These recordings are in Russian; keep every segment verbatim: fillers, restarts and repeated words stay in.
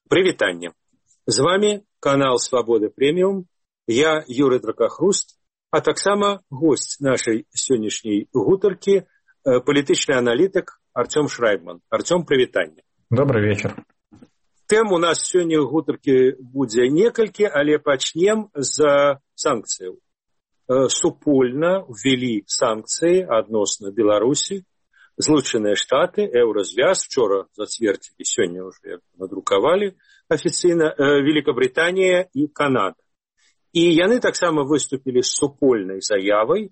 Прывітанне. З вами канал Свабода Прэміум. Я Юрый Дракахруст, а таксама гость нашай сённяшняй гутаркі, палітычны аналітык Артём Шрайбман. Артём, прывітанне. Добрый вечер. Тэм у нас сёння гутаркі будзе некалькі, але пачнем з санкцыяў. Супольна ввели санкцыі адносна Беларусі. Злучаныя Штаты, Еўразвяз, вчора зацвердзілі, сёння ўжо надрукавалі афіцыйна Великабрытанія і Канада. І яны таксама выступілі з супольнай заявай,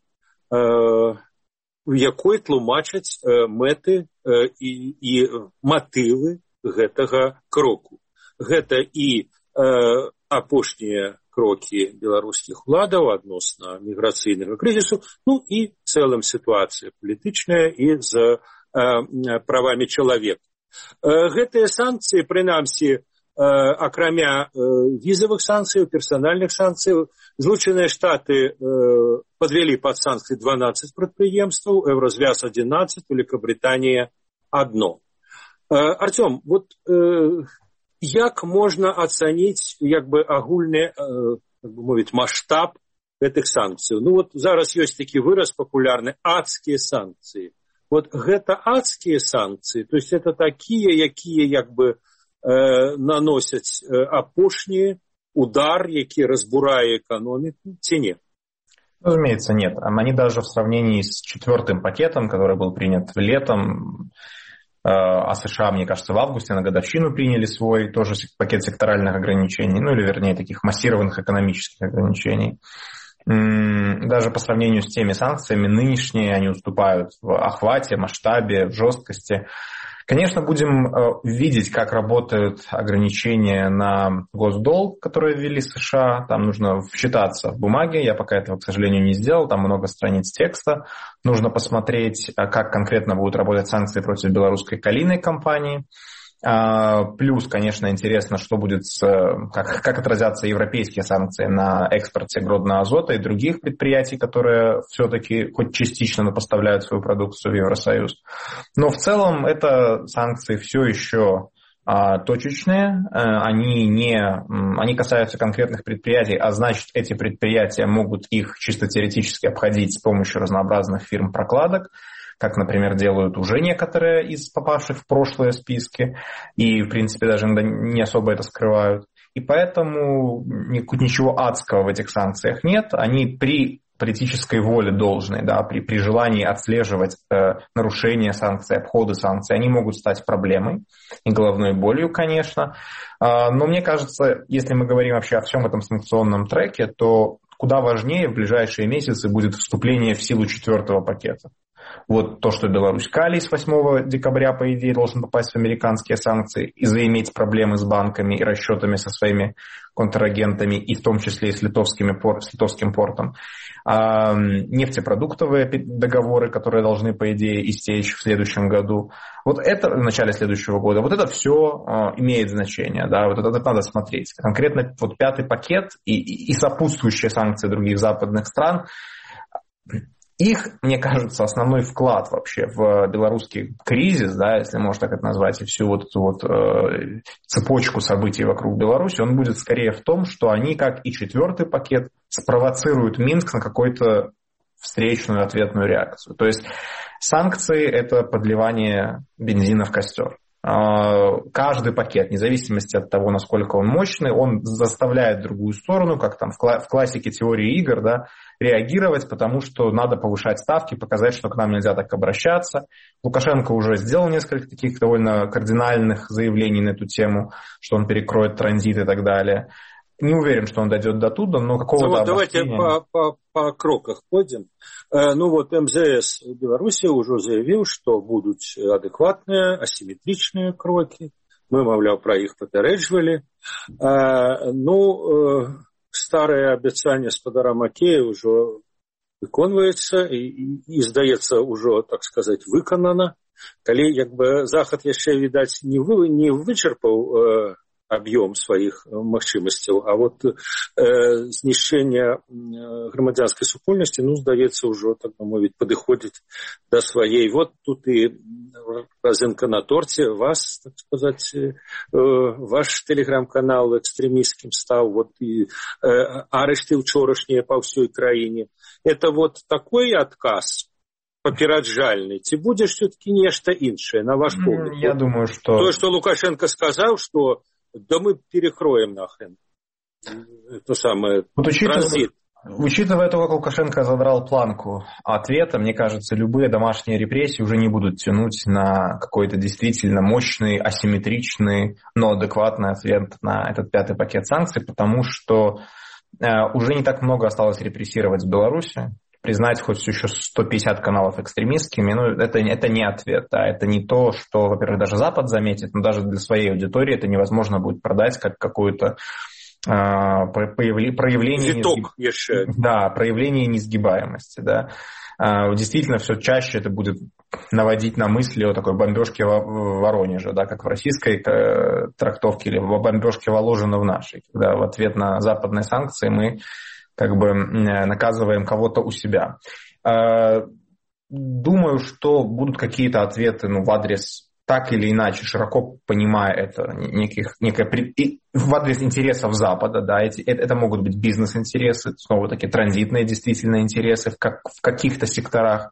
у якой тлумачаць мэты і, і матывы гэтага кроку. Гэта і апошнія крокі беларускіх уладаў адносна міграцыйнага крызісу, ну і цэлым сітуацыя палітычная і з э, правамі чалавека. Э, гэтыя санкцыі, прынамсі, э, акрамя э, візавых санкцыяў, персанальных санкцыяў, Злучаныя Штаты э, падвялі пад санкцыі дванаццаць прадпрыемстваў, Еўразвяз адзінаццаць, Великабрытанія адно. Э, Артём, вот э, як можна ацаніць як бы агульны, так бы мовіць, маштаб гэтых санкцыяў? Ну вот зараз ёсць такі выраз папулярны — адскія санкцыі. Вот гэта адскія санкцыі, то есть это такія, якія як бы э, наносяць э, апошні удар, які разбурае экономику, ці не? Разумеется, нет. Они даже в сравнении с четвертым пакетом, который был принят летом, а США, мне кажется, в августе на годовщину приняли свой тоже пакет секторальных ограничений, ну или вернее таких массированных экономических ограничений. Даже по сравнению с теми санкциями, нынешние они уступают в охвате, масштабе, в жесткости. Конечно, будем видеть, как работают ограничения на госдолг, которые ввели США. Там нужно вчитаться в бумаге. Я пока этого, к сожалению, не сделал. Там много страниц текста. Нужно посмотреть, как конкретно будут работать санкции против белорусской калийной компании. Плюс, конечно, интересно, что будет с, как, как отразятся европейские санкции на экспорте природного азота и других предприятий, которые все-таки хоть частично, но поставляют свою продукцию в Евросоюз. Но в целом это санкции все еще а, точечные, они, не, они касаются конкретных предприятий, а значит, эти предприятия могут их чисто теоретически обходить с помощью разнообразных фирм-прокладок, как, например, делают уже некоторые из попавших в прошлые списки, и, в принципе, даже не особо это скрывают. И поэтому ничего адского в этих санкциях нет. Они при политической воле должной, да, при, при желании отслеживать э, нарушения санкций, обходы санкций, они могут стать проблемой и головной болью, конечно. Э, но мне кажется, если мы говорим вообще о всем этом санкционном треке, то куда важнее в ближайшие месяцы будет вступление в силу четвертого пакета. Вот то, что Беларусь калий с восьмого декабря, по идее, должен попасть в американские санкции и заиметь проблемы с банками и расчетами со своими контрагентами, и в том числе и с, литовскими, с литовским портом. А нефтепродуктовые договоры, которые должны, по идее, истечь в следующем году. Вот это в начале следующего года. Вот это все а, имеет значение. Да? Вот это, это надо смотреть. Конкретно вот пятый пакет и, и, и сопутствующие санкции других западных стран. Их, мне кажется, основной вклад вообще в белорусский кризис, да, если можно так это назвать, и всю вот эту вот э, цепочку событий вокруг Беларуси, он будет скорее в том, что они, как и четвертый пакет, спровоцируют Минск на какую-то встречную ответную реакцию. То есть санкции — это подливание бензина в костер. Каждый пакет, вне зависимости от того, насколько он мощный, он заставляет другую сторону, как там в классике теории игр, да, реагировать, потому что надо повышать ставки, показать, что к нам нельзя так обращаться. Лукашенко уже сделал несколько таких довольно кардинальных заявлений на эту тему, что он перекроет транзит и так далее. Не уверен, что он дойдет до туда, но какого-то... Ну, вот давайте по, по, по кроках пойдем. Э, ну вот эм зэ эс Беларуси уже заявил, что будут адекватные, асимметричные кроки. Мы, мовляв, про их попередживали. Э, ну, э, старое обещание спадара Макея уже выконывается и, и, и, здаецца, уже, так сказать, выканано. Калі, як бы, Захад яшчэ, видать, не, вы, не вычерпал э, аб'ём сваіх магчымасцяў. А вот э, знішчэнне грамадзянскай супольнасці, ну, здаецца, ўжо, так бы мовіць, падыходзіць да сваей. Вот тут і разынка на торце. Вас, так сказаць, э, ваш тэлеграм-канал экстрэмісцкім стаў, вот і э, арышты ўчорашнія па ўсёй краіне. Это вот такой адказ папераджальны, ці будзе все-таки нешта іншае, на ваш погляд? Я вот, думаю, что... То, что Лукашенко сказал, что да мы перекроем нахрен это самое, вот учитывая, транзит. Учитывая то, как Лукашенко задрал планку ответа, мне кажется, любые домашние репрессии уже не будут тянуть на какой-то действительно мощный, асимметричный, но адекватный ответ на этот пятый пакет санкций, потому что э, уже не так много осталось репрессировать в Беларуси. Признать хоть еще сто пятьдесят каналов экстремистскими, ну, это, это не ответ, да, это не то, что, во-первых, даже Запад заметит, но даже для своей аудитории это невозможно будет продать как какое-то э, проявление... Виток, несгиб... Да, проявление несгибаемости, да. Э, действительно, все чаще это будет наводить на мысли о такой бомбежке в Воронеже, да, как в российской э, трактовке, или бомбежке Воложина в нашей, когда в ответ на западные санкции мы как бы наказываем кого-то у себя. Думаю, что будут какие-то ответы, ну, в адрес, так или иначе, широко понимая это, неких, некое, в адрес интересов Запада, да, эти, это могут быть бизнес-интересы, снова такие транзитные действительно интересы в, как, в каких-то секторах.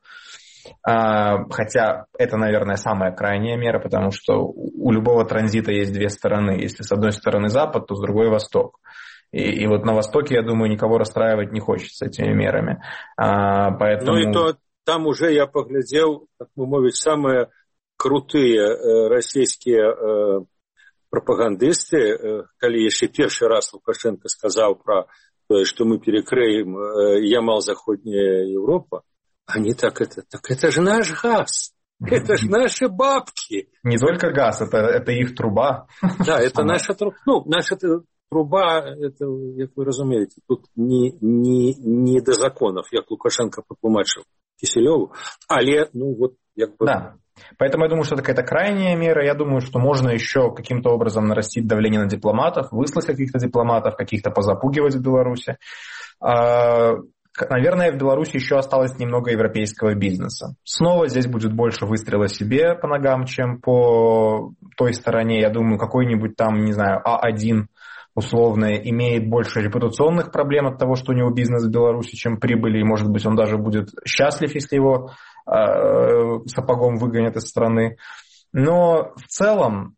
Хотя это, наверное, самая крайняя мера, потому что у любого транзита есть две стороны. Если с одной стороны Запад, то с другой Восток. И, и вот на Востоке, я думаю, никого расстраивать не хочется этими мерами. А, поэтому... Ну и то там уже я поглядел, как мы мовим, самые крутые э, российские э, пропагандисты, э, когда еще первый раз Лукашенко сказал про то, что мы перекроем э, Ямал-Заходняя Европа, они так это, так это же наш газ. Это же наши бабки. Не только газ, это, это их труба. Да, это наша труба. Ну, наша труба, это, как вы разумеете, тут не, не, не до законов, як Лукашенко потлумачил Киселеву, але, ну, вот, як бы... Да, поэтому я думаю, что это какая-то крайняя мера. Я думаю, что можно еще каким-то образом нарастить давление на дипломатов, выслать каких-то дипломатов, каких-то позапугивать в Беларуси. Наверное, в Беларуси еще осталось немного европейского бизнеса. Снова здесь будет больше выстрела себе по ногам, чем по той стороне. Я думаю, какой-нибудь там, не знаю, А один условно имеет больше репутационных проблем от того, что у него бизнес в Беларуси, чем прибыли. И, может быть, он даже будет счастлив, если его э, сапогом выгонят из страны. Но в целом...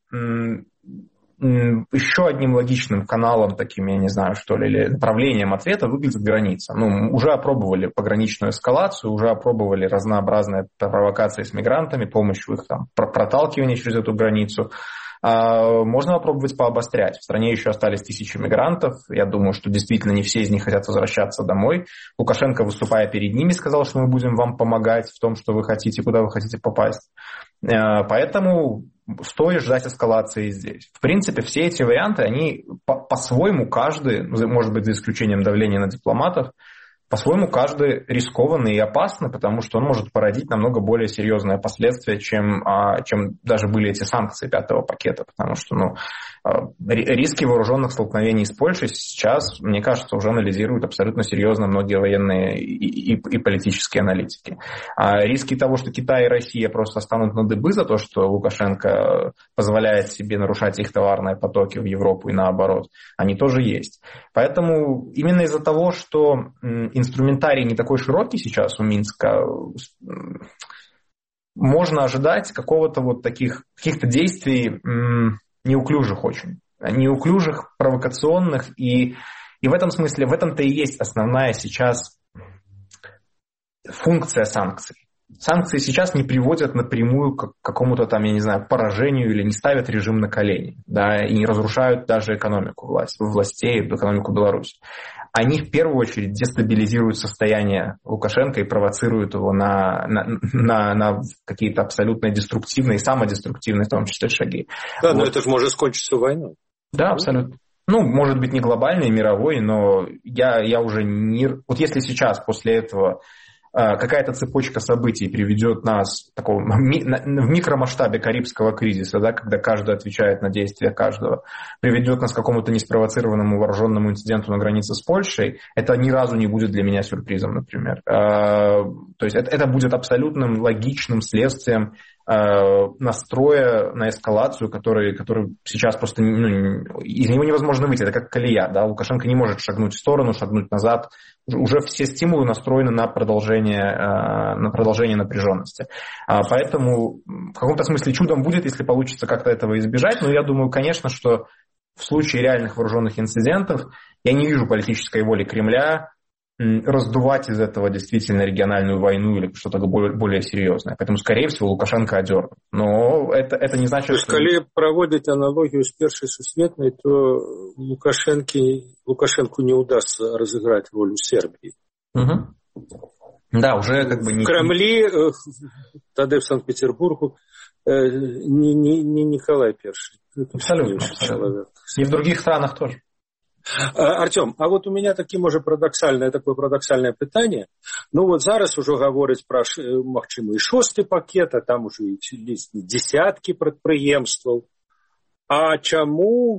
Еще одним логичным каналом, таким, я не знаю, что ли, или направлением ответа выглядит граница. Ну, уже опробовали пограничную эскалацию, уже опробовали разнообразные провокации с мигрантами, помощь в их там проталкивании через эту границу. Можно попробовать пообострять. В стране еще остались тысячи мигрантов. Я думаю, что действительно не все из них хотят возвращаться домой. Лукашенко, выступая перед ними, сказал, что мы будем вам помогать в том, что вы хотите, куда вы хотите попасть. Поэтому стоит ждать эскалации здесь. В принципе, все эти варианты, они по-своему каждый, может быть, за исключением давления на дипломатов, по-своему каждый рискованный и опасный, потому что он может породить намного более серьезные последствия, чем, чем даже были эти санкции пятого пакета. Потому что ну, риски вооруженных столкновений с Польшей сейчас, мне кажется, уже анализируют абсолютно серьезно многие военные и, и, и политические аналитики. А риски того, что Китай и Россия просто станут на дыбы за то, что Лукашенко позволяет себе нарушать их товарные потоки в Европу и наоборот, они тоже есть. Поэтому именно из-за того, что инструментарий не такой широкий сейчас у Минска, можно ожидать какого-то вот таких, каких-то действий неуклюжих очень. Неуклюжих, провокационных. И, и в этом смысле, в этом-то и есть основная сейчас функция санкций. Санкции сейчас не приводят напрямую к какому-то там, я не знаю, поражению или не ставят режим на колени, да, и не разрушают даже экономику власть, властей, экономику Беларуси. Они в первую очередь дестабилизируют состояние Лукашенко и провоцируют его на, на, на, на какие-то абсолютно деструктивные, самодеструктивные в том числе шаги. Да, вот. Но это же может кончиться войной. Да, абсолютно. Ну, может быть, не глобальной, мировой, но я, я уже не... Вот если сейчас после этого какая-то цепочка событий приведет нас в, таком, в микромасштабе Карибского кризиса, да, когда каждый отвечает на действия каждого, приведет нас к какому-то неспровоцированному вооруженному инциденту на границе с Польшей, это ни разу не будет для меня сюрпризом, например. То есть это, это будет абсолютным логичным следствием настроя на эскалацию, который, который сейчас просто, ну, из него невозможно выйти, это как колея, да, Лукашенко не может шагнуть в сторону, шагнуть назад, уже все стимулы настроены на продолжение, на продолжение напряженности. Поэтому в каком-то смысле чудом будет, если получится как-то этого избежать, но я думаю, конечно, что в случае реальных вооруженных инцидентов я не вижу политической воли Кремля раздувать из этого действительно региональную войну или что-то более, более серьезное. Поэтому, скорее всего, Лукашенко одернут. Но это, это не значит, то есть, что... если проводить аналогию с Первой Сусветной, то Лукашенко, Лукашенку не удастся разыграть роль у Сербии. Угу. Да, уже как бы... В не... Кремле, тогда в Санкт-Петербургу, не, не, не Николай Первый. Абсолютно. абсолютно. И в других странах тоже. Артем, а вот у меня такі, може, парадоксальне, такое парадоксальное питание. Ну вот зараз уже говорить про, магчыма, і шосты пакет, а там уже десятки прадпрыемстваў. А чаму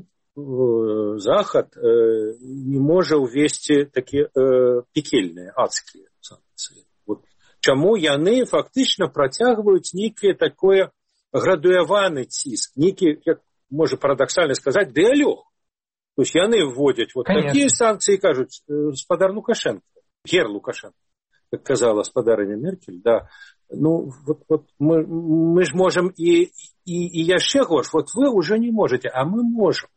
Захад не можа ўвесці такія пекельныя, адскія санкцыі? Вот. Чаму яны фактычна працягваюць нейкае такое градуяваны ціск, нейкі, як можа парадоксальна сказаць, дыалог. То есть яны вводят вот Конечно. Такие санкции и кажут, господар Лукашенко, гер Лукашенко, как сказала господарыня Меркель, да, ну вот, вот мы, мы же можем и, и, и яшчэ горш, вот вы уже не можете, а мы можем.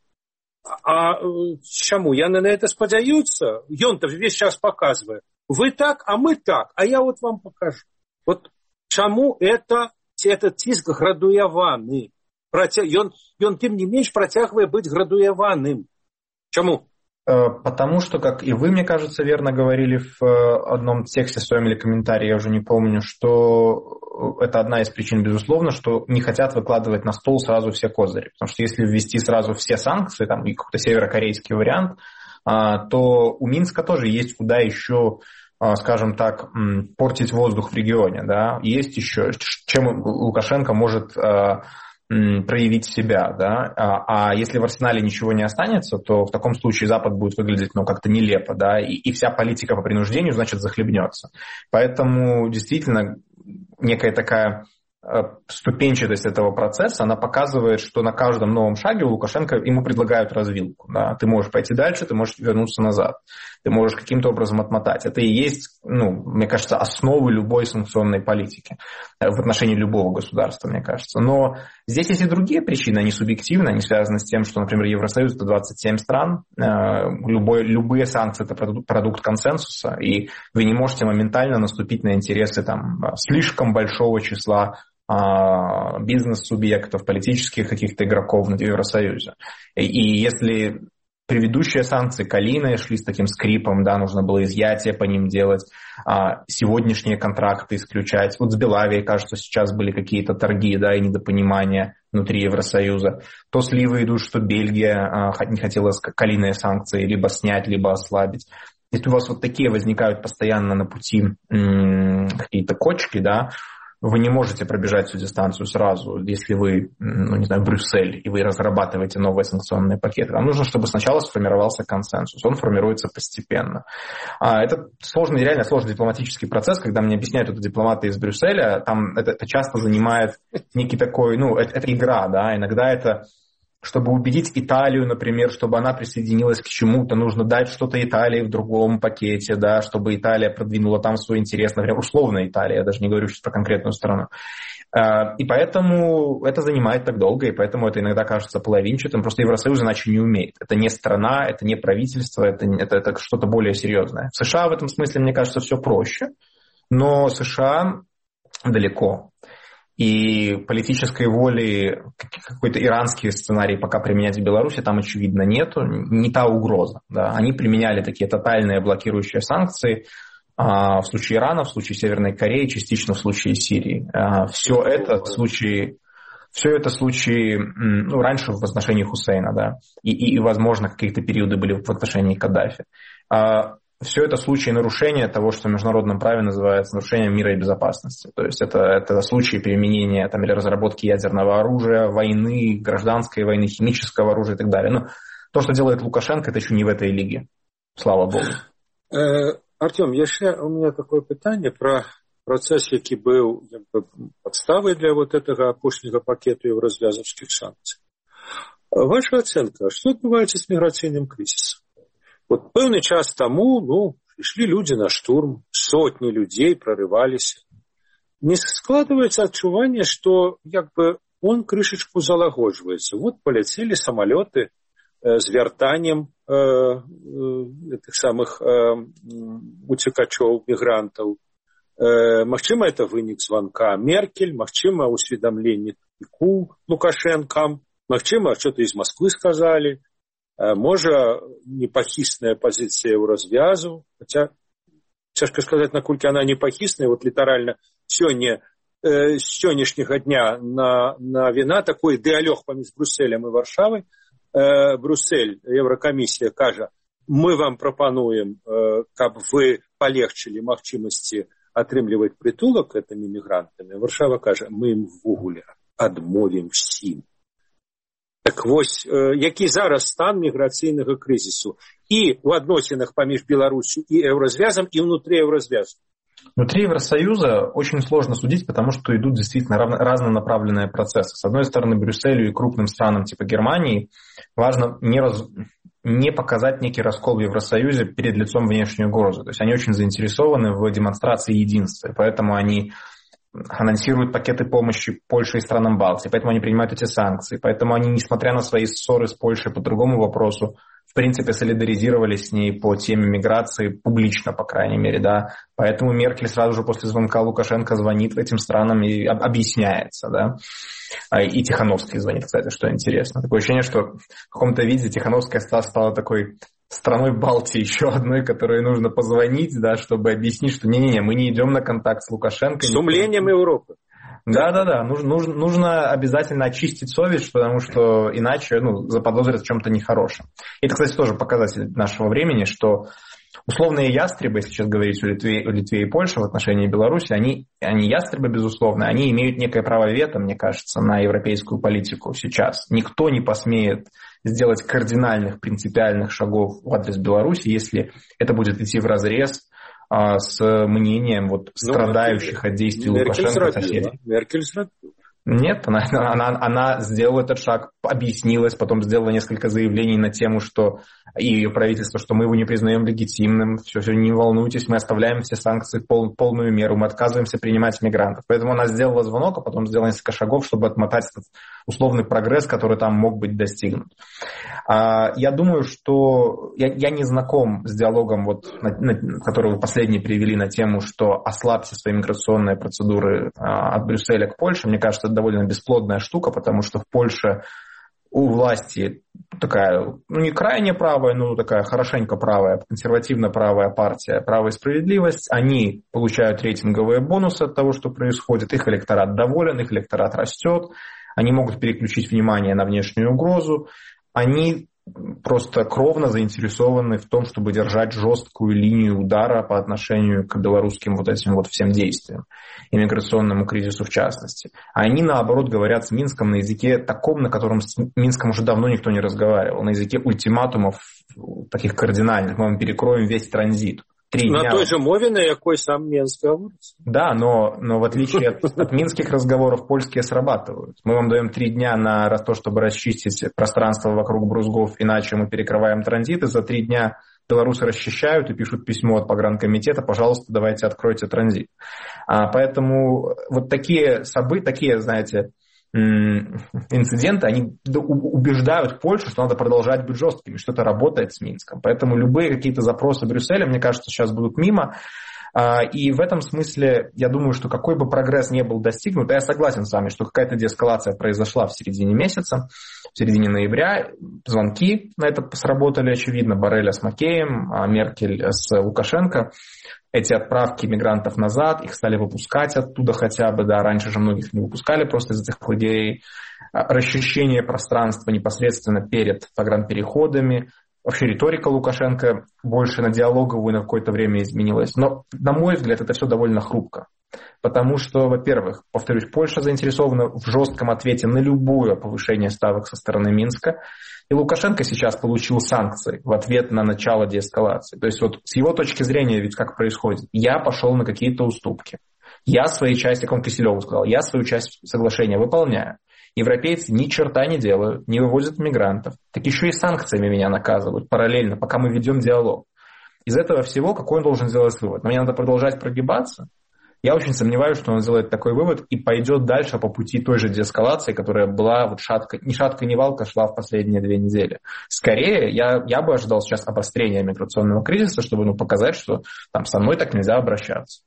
А чему? Яны на это спадзяюцца? Ён-то весь час показывает. Вы так, а мы так, а я вот вам покажу. Вот чему это, этот ціск градуяваны? Ён, ён тем не менш працягвае быць градуяваным. Чему? Потому что, как и вы, мне кажется, верно говорили в одном тексте своем или комментарии, я уже не помню, что это одна из причин, безусловно, что не хотят выкладывать на стол сразу все козыри. Потому что если ввести сразу все санкции, там и какой-то северокорейский вариант, то у Минска тоже есть куда еще, скажем так, портить воздух в регионе. Да? Есть еще, чем Лукашенко может... проявить себя, да, а, а если в арсенале ничего не останется, то в таком случае Запад будет выглядеть, ну, как-то нелепо, да, и, и вся политика по принуждению, значит, захлебнется. Поэтому действительно некая такая ступенчатость этого процесса, она показывает, что на каждом новом шаге у Лукашенко ему предлагают развилку. Да? Ты можешь пойти дальше, ты можешь вернуться назад. Ты можешь каким-то образом отмотать. Это и есть, ну, мне кажется, основы любой санкционной политики в отношении любого государства, мне кажется. Но здесь есть и другие причины, они субъективны, они связаны с тем, что, например, Евросоюз – это двадцать семь стран, любой, любые санкции – это продукт, продукт консенсуса, и вы не можете моментально наступить на интересы там, слишком большого числа бизнес-субъектов, политических каких-то игроков в Евросоюзе. И, и если предыдущие санкции калийные шли с таким скрипом, да, нужно было изъятие по ним делать, а сегодняшние контракты исключать. Вот с Белавией, кажется, сейчас были какие-то торги, да, и недопонимания внутри Евросоюза. То сливы идут, что Бельгия а, не хотела калийные санкции либо снять, либо ослабить. Если у вас вот такие возникают постоянно на пути м- какие-то кочки, да, вы не можете пробежать всю дистанцию сразу, если вы, ну, не знаю, Брюссель, и вы разрабатываете новые санкционные пакеты. Вам нужно, чтобы сначала сформировался консенсус. Он формируется постепенно. А это сложный, реально сложный дипломатический процесс. Когда мне объясняют это дипломаты из Брюсселя, там это, это часто занимает некий такой, ну, это, это игра, да, иногда это... Чтобы убедить Италию, например, чтобы она присоединилась к чему-то, нужно дать что-то Италии в другом пакете, да, чтобы Италия продвинула там свой интерес, например, условно Италия, я даже не говорю сейчас про конкретную страну. И поэтому это занимает так долго, и поэтому это иногда кажется половинчатым. Просто Евросоюз иначе не умеет. Это не страна, это не правительство, это, это, это что-то более серьезное. В США в этом смысле, мне кажется, все проще, но США далеко. И политической воли, какой-то иранский сценарий пока применять в Беларуси там, очевидно, нету. Не та угроза. Да. Они применяли такие тотальные блокирующие санкции а, в случае Ирана, в случае Северной Кореи, частично в случае Сирии. А, все это в случае... Все это случаи, ну, раньше в отношении Хусейна, да, и, и, и возможно, какие-то периоды были в отношении Каддафи. А, все это случаи нарушения того, что в международном праве называется нарушением мира и безопасности. То есть это, это случаи применения там, или разработки ядерного оружия, войны, гражданской войны, химического оружия и так далее. Но то, что делает Лукашенко, это еще не в этой лиге. Слава Богу. Артем, яшчэ у меня такое питание про процесс, які быў подставой для вот этого апошняга пакету еўразвязаўскіх санкций. Ваша оценка, что отбывается с миграционным кризисом? Вот пэўны час тому, ну, пришли люди на штурм, сотни людей прорывались. Не складывается отчувание, что как бы он крышечку залагодживается. Вот полетели самолеты э, с вяртанием э, э, этих самых э, утекачов, мигрантов. Э, магчыма, это вынік звонка Меркель, магчыма, усведомление Лукашенко, магчыма, что-то из Москвы сказали. Можа, непахісная пазіцыя ў развязу, хаця цяжка сказаць, наколькі она непахісная, вот літаральна сёння, э, з сённяшняга дня на, на віна такой дыалог паміж Брюсселем і Варшавай. Э, Брюссель, Еўракамісія кажа, мы вам прапануем, э, каб вы палегчылі магчымасці атрымліваць прытулак гэтымі мігрантамі. Варшава кажа, мы ім ввогуле адмовім всім. Так вось, які зараз стан міграцыйнага крызісу і ў адносінах паміж Беларусью и Еврозвязом, и внутри Еврозвяза? Внутри Евросоюза очень сложно судить, потому что идут действительно разнонаправленные процессы. С одной стороны, Брюсселю и крупным странам типа Германии важно не, раз... не показать некий раскол в Евросоюзе перед лицом внешней угрозы. То есть они очень заинтересованы в демонстрации единства, поэтому они анонсируют пакеты помощи Польше и странам Балтии, поэтому они принимают эти санкции, поэтому они, несмотря на свои ссоры с Польшей по другому вопросу, в принципе, солидаризировались с ней по теме миграции публично, по крайней мере, да. Поэтому Меркель сразу же после звонка Лукашенко звонит этим странам и объясняется, да. И Тихановский звонит, кстати, что интересно. Такое ощущение, что в каком-то виде Тихановская стала такой страной Балтии, еще одной, которой нужно позвонить, да, чтобы объяснить, что не-не-не, мы не идем на контакт с Лукашенко. С умлением Европы. Да-да-да, нужно, нужно, нужно обязательно очистить совесть, потому что иначе, ну, заподозрят в чем-то нехорошем. И это, кстати, тоже показатель нашего времени, что условные ястребы, если сейчас говорить о Литве, о Литве и Польше в отношении Беларуси, они, они ястребы, безусловно, они имеют некое право вето, мне кажется, на европейскую политику сейчас. Никто не посмеет сделать кардинальных, принципиальных шагов в адрес Беларуси, если это будет идти вразрез а, с мнением вот, страдающих ну, от действий Меркель Лукашенко соседей. Меркель сродила. Нет, она, она, она сделала этот шаг, объяснилась, потом сделала несколько заявлений на тему, что и ее правительство, что мы его не признаем легитимным, все, все, не волнуйтесь, мы оставляем все санкции пол, полную меру, мы отказываемся принимать мигрантов. Поэтому она сделала звонок, а потом сделала несколько шагов, чтобы отмотать этот условный прогресс, который там мог быть достигнут. А, я думаю, что я, я не знаком с диалогом, вот, на, на, который вы последний привели на тему, что ослабьте свои миграционные процедуры а, от Брюсселя к Польше. Мне кажется, это довольно бесплодная штука, потому что в Польше у власти такая, ну не крайне правая, но такая хорошенько правая, консервативно-правая партия «Право и справедливость». Они получают рейтинговые бонусы от того, что происходит. Их электорат доволен, их электорат растет. Они могут переключить внимание на внешнюю угрозу. Они просто кровно заинтересованы в том, чтобы держать жесткую линию удара по отношению к белорусским вот этим вот всем действиям, иммиграционному кризису в частности. А они, наоборот, говорят с Минском на языке таком, на котором с Минском уже давно никто не разговаривал, на языке ультиматумов таких кардинальных. Мы вам перекроем весь транзит. Три на дня. той же мове, на якой сам Минск говорит. Да, но, но в отличие от, от минских разговоров, польские срабатывают. Мы вам даем три дня на то, чтобы расчистить пространство вокруг Брузгов, иначе мы перекрываем транзит, и за три дня белорусы расчищают и пишут письмо от погранкомитета, пожалуйста, давайте откройте транзит. А, поэтому вот такие события, такие, знаете, инциденты, они убеждают Польшу, что надо продолжать быть жесткими, что это работает с Минском. Поэтому любые какие-то запросы Брюсселя, мне кажется, сейчас будут мимо. И в этом смысле я думаю, что какой бы прогресс ни был достигнут, я согласен с вами, что какая-то деэскалация произошла в середине месяца, в середине ноября. Звонки на это сработали, очевидно, Борреля с Макеем, Меркель с Лукашенко. Эти отправки мигрантов назад, их стали выпускать оттуда хотя бы, да, раньше же многих не выпускали просто из этих лагерей. Расчищение пространства непосредственно перед погранпереходами, вообще риторика Лукашенко больше на диалоговую на какое-то время изменилась. Но, на мой взгляд, это все довольно хрупко. Потому что, во-первых, повторюсь, Польша заинтересована в жестком ответе на любое повышение ставок со стороны Минска. И Лукашенко сейчас получил санкции в ответ на начало деэскалации. То есть вот с его точки зрения ведь как происходит? Я пошел на какие-то уступки. Я своей части, как он Киселеву сказал, я свою часть соглашения выполняю. Европейцы ни черта не делают, не вывозят мигрантов. Так еще и санкциями меня наказывают параллельно, пока мы ведем диалог. Из этого всего какой он должен сделать вывод? Мне надо продолжать прогибаться? Я очень сомневаюсь, что он сделает такой вывод и пойдет дальше по пути той же деэскалации, которая была вот шатка, не шатка, не валка, шла в последние две недели. Скорее, я, я бы ожидал сейчас обострения миграционного кризиса, чтобы ну, показать, что там со мной так нельзя обращаться.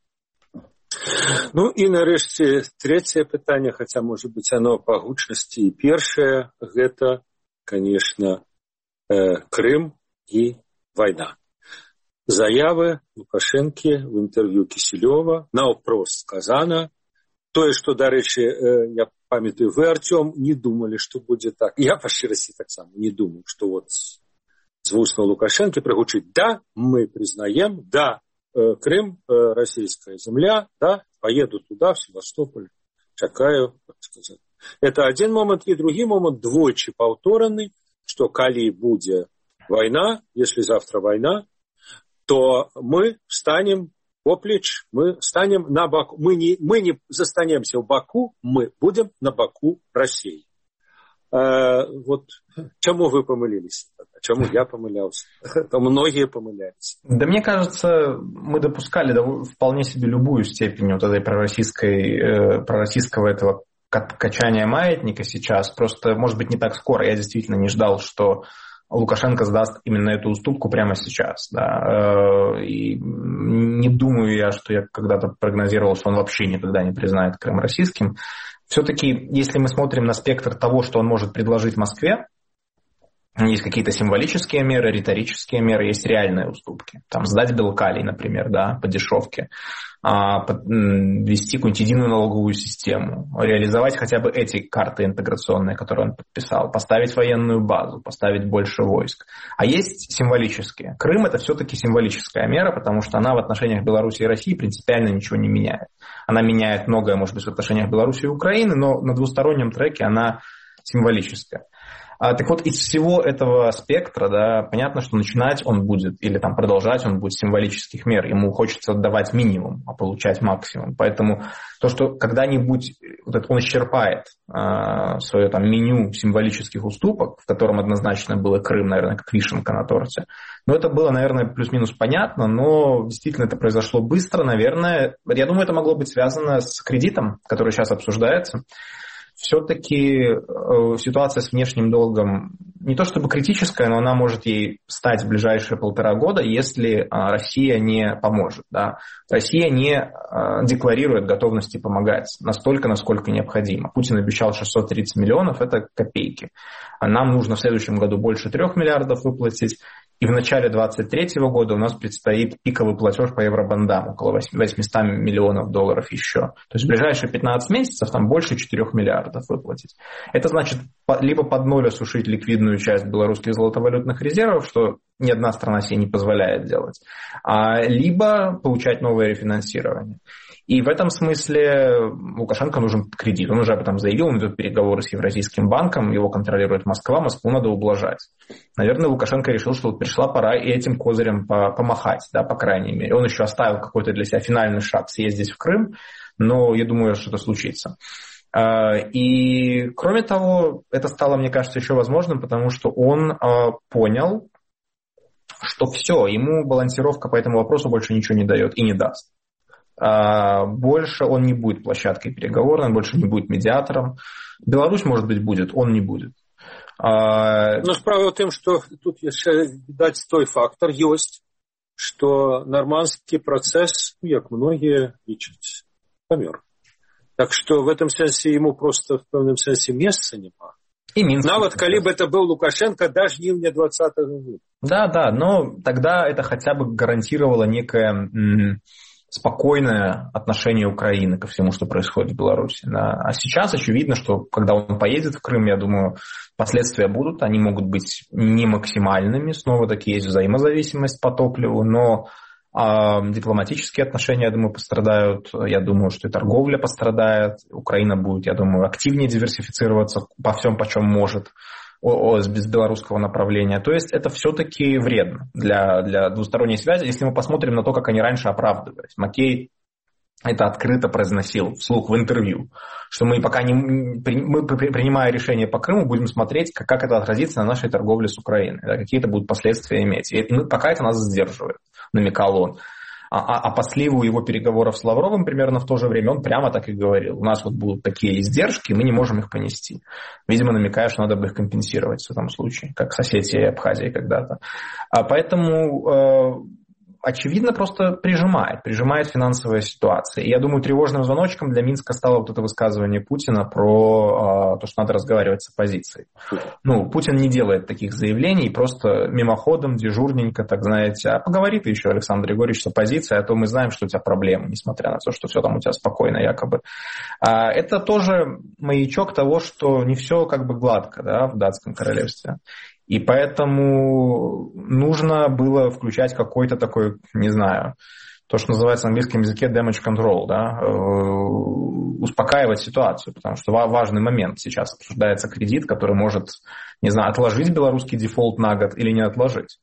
Ну і нарэшце трэцяе пытанне, хаця можа быць оно па гучнасці і першае, гэта, конечно, э, Крым і вайна. Заявы Лукашэнкі в інтэрв'ю Кісілёва наўпрост сказана. Тое, што, дарэчы, э, я памятаю, вы, Артём, не думалі, што будзе так. Я па шчырасці таксама не думаў, што вот з вуснаў Лукашэнкі прагучыць «да, мы признаем, да, Крым, российская земля, да, поеду туда, в Севастополь, чакаю, так сказать». Это один момент, и другой момент двойчы паўтораны, что калі будзе война, если завтра война, то мы встанем оплеч, мы станем на боку, мы не, мы не застанемся в боку, мы будем на боку России. Э, вот чему вы помылились? Чему я помылялся? То многие помылялись. Да мне кажется, мы допускали вполне себе любую степень вот этой пророссийской, э, пророссийского этого качания маятника сейчас. Просто, может быть, не так скоро. Я действительно не ждал, что Лукашенко сдаст именно эту уступку прямо сейчас. Да. И не думаю я, что я когда-то прогнозировал, что он вообще никогда не признает Крым российским. Все-таки, если мы смотрим на спектр того, что он может предложить Москве, есть какие-то символические меры, риторические меры, есть реальные уступки. Там сдать Белкалий, например, да, по дешевке, ввести какую-нибудь единую налоговую систему, реализовать хотя бы эти карты интеграционные, которые он подписал, поставить военную базу, поставить больше войск. А есть символические. Крым – это все-таки символическая мера, потому что она в отношениях Беларуси и России принципиально ничего не меняет. Она меняет многое, может быть, в отношениях Беларуси и Украины, но на двустороннем треке она символическая. А, так вот, из всего этого спектра, да, понятно, что начинать он будет, или там продолжать он будет с символических мер. Ему хочется давать минимум, а получать максимум. Поэтому то, что когда-нибудь вот это, он исчерпает а, свое там меню символических уступок, в котором однозначно было Крым, наверное, как вишенка на торте. Но это было, наверное, плюс-минус понятно, но действительно это произошло быстро, наверное. Я думаю, это могло быть связано с кредитом, который сейчас обсуждается. Все-таки э, ситуация с внешним долгом не то чтобы критическая, но она может ей стать в ближайшие полтора года, если э, Россия не поможет. Да. Россия не э, декларирует готовности помогать настолько, насколько необходимо. Путин обещал шестьсот тридцать миллионов, это копейки. А нам нужно в следующем году больше трех миллиардов выплатить. И в начале двадцать третьего года у нас предстоит пиковый платеж по евробандам, около восемьсот миллионов долларов еще. То есть в ближайшие пятнадцать месяцев там больше четырех миллиардов выплатить. Это значит либо под ноль осушить ликвидную часть белорусских золотовалютных резервов, что ни одна страна себе не позволяет делать, либо получать новое рефинансирование. И в этом смысле Лукашенко нужен кредит. Он уже об этом заявил, он ведет переговоры с Евразийским банком, его контролирует Москва, Москву надо ублажать. Наверное, Лукашенко решил, что вот пришла пора и этим козырем помахать, да, по крайней мере. Он еще оставил какой-то для себя финальный шаг съездить в Крым, но я думаю, что это случится. И, кроме того, это стало, мне кажется, еще возможным, потому что он понял, что все, ему балансировка по этому вопросу больше ничего не дает и не даст. Больше он не будет площадкой переговорной, больше не будет медиатором. Беларусь, может быть, будет, он не будет. Но справа в том, что тут еще, видать, той фактор есть, что нормандский процесс, как многие лечат, помер. Так что в этом смысле ему просто в певном смысле места нема. И Минск. Нават, коли бы это был Лукашенко, даже не мне двадцатого года. Да, да, но тогда это хотя бы гарантировало некое спокойное отношение Украины ко всему, что происходит в Беларуси. Да. А сейчас очевидно, что когда он поедет в Крым, я думаю, последствия будут. Они могут быть не максимальными. Снова-таки есть взаимозависимость по топливу, но а, дипломатические отношения, я думаю, пострадают. Я думаю, что и торговля пострадает. Украина будет, я думаю, активнее диверсифицироваться по всем, по чем может. С белорусского направления. То есть это все-таки вредно для, для двусторонней связи, если мы посмотрим на то, как они раньше оправдывались. Маккей это открыто произносил вслух в интервью, что мы пока не мы, принимая решение по Крыму, будем смотреть, как, как это отразится на нашей торговле с Украиной, да, какие это будут последствия иметь. И мы, пока это нас сдерживает, намекал он. А, а по сливу его переговоров с Лавровым примерно в то же время он прямо так и говорил. У нас вот будут такие издержки, мы не можем их понести. Видимо, намекая, что надо бы их компенсировать в этом случае, как с Осетией и Абхазией когда-то. А поэтому э, очевидно просто прижимает, прижимает финансовая ситуация. И я думаю, тревожным звоночком для Минска стало вот это высказывание Путина про э, то, что надо разговаривать с оппозицией. Ну, Путин не делает таких заявлений, просто мимоходом, дежурненько, так знаете, а поговори ты еще, Александр Григорьевич, с оппозицией, а то мы знаем, что у тебя проблемы, несмотря на то, что все там у тебя спокойно якобы. А это тоже маячок того, что не все как бы гладко, да, в датском королевстве. И поэтому нужно было включать какой-то такой, не знаю, то, что называется на английском языке damage control, да, успокаивать ситуацию, потому что важный момент сейчас обсуждается кредит, который может, не знаю, отложить белорусский дефолт на год или не отложить.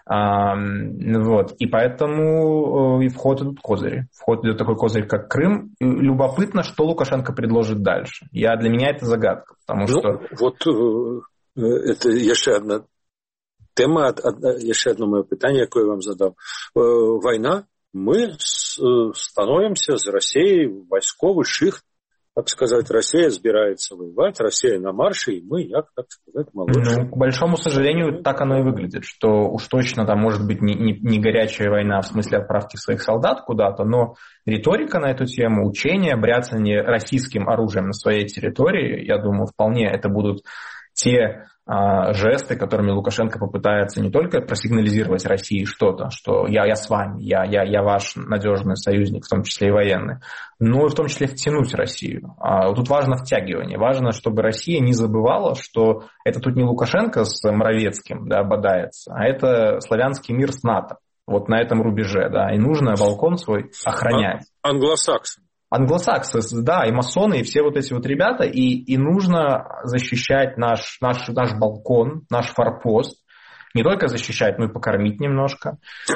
Вот. И поэтому и в ход идут козыри. В ход идет такой козырь, как Крым. И любопытно, что Лукашенко предложит дальше. Я, для меня это загадка, потому ну, что... Вот... Это ще одна тема, ще одно моє питання, яке я вам задав. Війна, ми становимся з Росією військовий шихт, так сказать, Россия собирается воевать, Россия на марше, и мы, як, так сказать, молодцы. Ну, к большому сожалению, так оно и выглядит, что уж точно там может быть не, не, не горячая война в смысле отправки своих солдат куда-то, но риторика на эту тему, учения, бряцание российским оружием на своей территории, я думаю, вполне это будут те а, жесты, которыми Лукашенко попытается не только просигнализировать России что-то, что я, я с вами, я, я, я ваш надежный союзник, в том числе и военный, но и в том числе втянуть Россию. А, тут важно втягивание. Важно, чтобы Россия не забывала, что это тут не Лукашенко с Моровецким, да, бодается, а это славянский мир с НАТО. Вот на этом рубеже, да, и нужно балкон свой охранять. Англосаксы. Англосаксы, да, и масоны, и все вот эти вот ребята, и, и нужно защищать наш, наш, наш балкон, наш форпост, не только защищать, но и покормить немножко.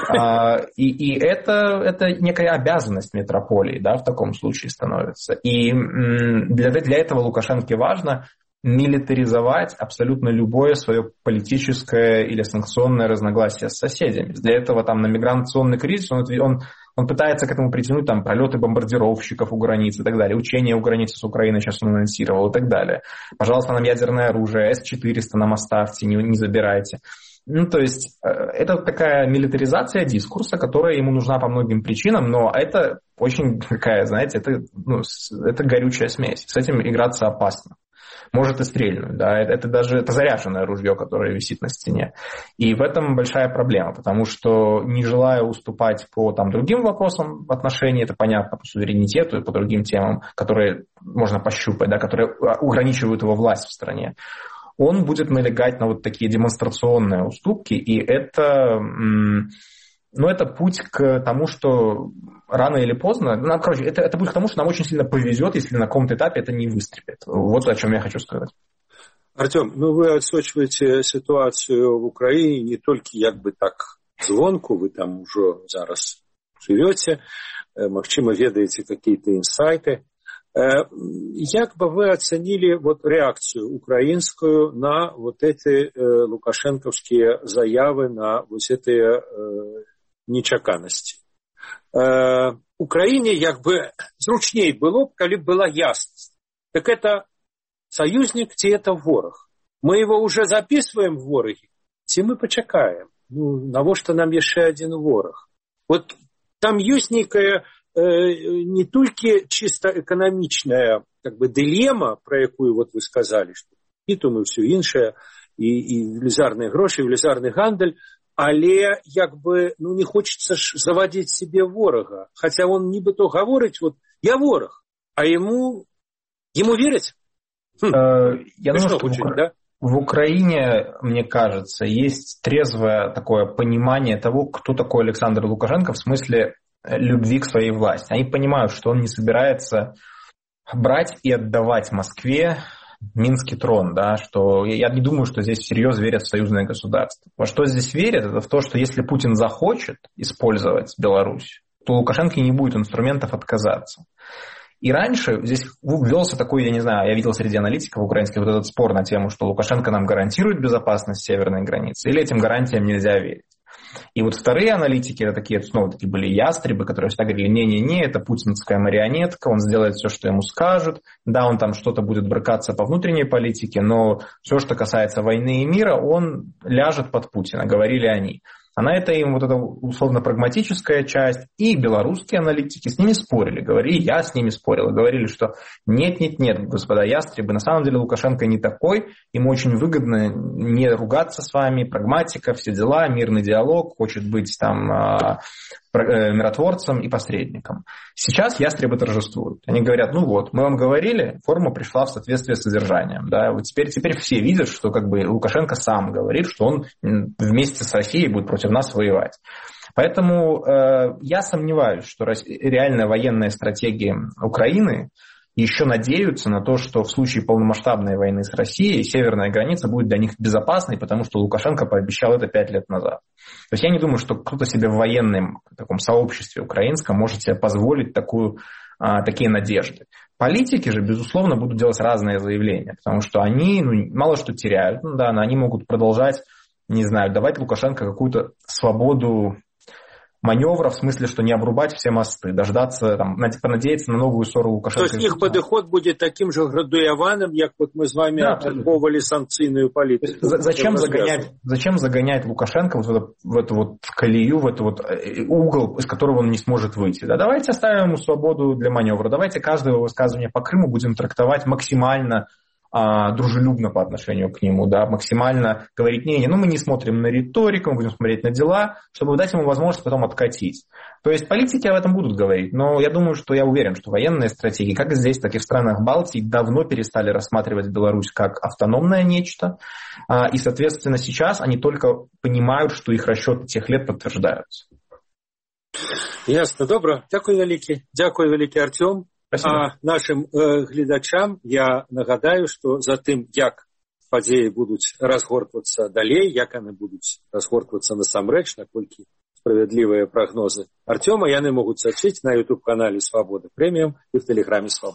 И, и это, это некая обязанность метрополии, да, в таком случае становится. И для, для этого Лукашенко важно милитаризовать абсолютно любое свое политическое или санкционное разногласие с соседями. Для этого там на миграционный кризис он, он Он пытается к этому притянуть там пролеты бомбардировщиков у границ и так далее, учения у границы с Украиной сейчас он анонсировал и так далее. Пожалуйста, нам ядерное оружие, эс четыреста нам оставьте, не, не забирайте. Ну, то есть это такая милитаризация дискурса, которая ему нужна по многим причинам, но это очень такая, знаете, это, ну, это горючая смесь. С этим играться опасно. Может и стрельнуть, да, это, это даже это заряженное ружье, которое висит на стене. И в этом большая проблема, потому что не желая уступать по там, другим вопросам отношений, это понятно, по суверенитету и по другим темам, которые можно пощупать, да, которые ограничивают его власть в стране, он будет налегать на вот такие демонстрационные уступки, и это... Но это путь к тому, что рано или поздно... Ну, короче, это, это будет к тому, что нам очень сильно повезет, если на каком-то этапе это не выстрелит. Вот о чем я хочу сказать. Артем, ну вы отсочиваете ситуацию в Украине не только як бы так звонку, вы там уже зараз живете, магчыма, ведаете какие-то инсайты. Як бы вы оценили вот реакцию украинскую на вот эти лукашенковские заявы, на вот эти нечаканасці. Э, Украине як бы зручней было, калі была ясность. Так это союзник, ці это ворог. Мы его уже записываем в вороги, ці мы почакаем. Ну, навошта нам еще один ворог? Вот там есть некая э, не только чисто экономичная как бы дилемма, про якую вот вы сказали, что и то мы все іншае, и, и велизарные гроши, и велизарный гандаль, але як бы ну не хочется ж заводить себе ворога, хотя он нібито говорить, вот я ворог, а ему ему верить? Хм. Э, я думаю, что очень, в, Укра... да? в Украине, мне кажется, есть трезвое такое понимание того, кто такой Александр Лукашенко в смысле любви к своей власти. Они понимают, что он не собирается брать и отдавать Москве Минский трон, да, что я не думаю, что здесь всерьез верят в союзное государство. Во что здесь верят, это в то, что если Путин захочет использовать Беларусь, то у Лукашенко не будет инструментов отказаться. И раньше здесь велся такой, я не знаю, я видел среди аналитиков украинских вот этот спор на тему, что Лукашенко нам гарантирует безопасность северной границы, или этим гарантиям нельзя верить. И вот вторые аналитики, это такие, снова такие были ястребы, которые всегда говорили, не-не-не, это путинская марионетка, он сделает все, что ему скажут, да, он там что-то будет брыкаться по внутренней политике, но все, что касается войны и мира, он ляжет под Путина, говорили они. А на это им вот эта условно-прагматическая часть и белорусские аналитики с ними спорили, говорили, я с ними спорил, говорили, что нет-нет-нет, господа ястребы, на самом деле Лукашенко не такой, ему очень выгодно не ругаться с вами, прагматика, все дела, мирный диалог, хочет быть там миротворцем и посредником. Сейчас ястребы торжествуют. Они говорят, ну вот, мы вам говорили, форма пришла в соответствии с содержанием. Да? Вот теперь, теперь все видят, что как бы Лукашенко сам говорит, что он вместе с Россией будет против нас воевать. Поэтому э, я сомневаюсь, что реальная военная стратегия Украины еще надеются на то, что в случае полномасштабной войны с Россией северная граница будет для них безопасной, потому что Лукашенко пообещал это пять лет назад. То есть я не думаю, что кто-то себе в военном таком сообществе украинском может себе позволить такую, а, такие надежды. Политики же, безусловно, будут делать разные заявления, потому что они ну, мало что теряют, ну, да, но они могут продолжать, не знаю, давать Лукашенко какую-то свободу маневра, в смысле, что не обрубать все мосты, дождаться, там, понадеяться на новую ссору Лукашенко. То есть их подход будет таким же градуяваным, как вот мы с вами да, атаковали санкцийную политику. Зачем загонять, зачем загонять Лукашенко вот в, эту, в эту вот колею, в этот вот угол, из которого он не сможет выйти? Да, давайте оставим ему свободу для маневра, давайте каждое высказывание по Крыму будем трактовать максимально дружелюбно по отношению к нему, да, максимально говорить, не, не, ну мы не смотрим на риторику, мы будем смотреть на дела, чтобы дать ему возможность потом откатить. То есть политики об этом будут говорить, но я думаю, что я уверен, что военные стратегии, как и здесь, так и в странах Балтии, давно перестали рассматривать Беларусь как автономное нечто, и, соответственно, сейчас они только понимают, что их расчеты тех лет подтверждаются. Ясно, добре. Дякую велике. Дякую велике, Артем. А нашим э, гледачам я нагадаю, что за тым, як падзеі будуць разгортвацца далей, як яны будуць разгортвацца насамрэч, наколькі справядлівыя прагнозы Артёма, яны могуць сачыць на YouTube-канале «Свобода Премиум» и в Телеграме «Свобода».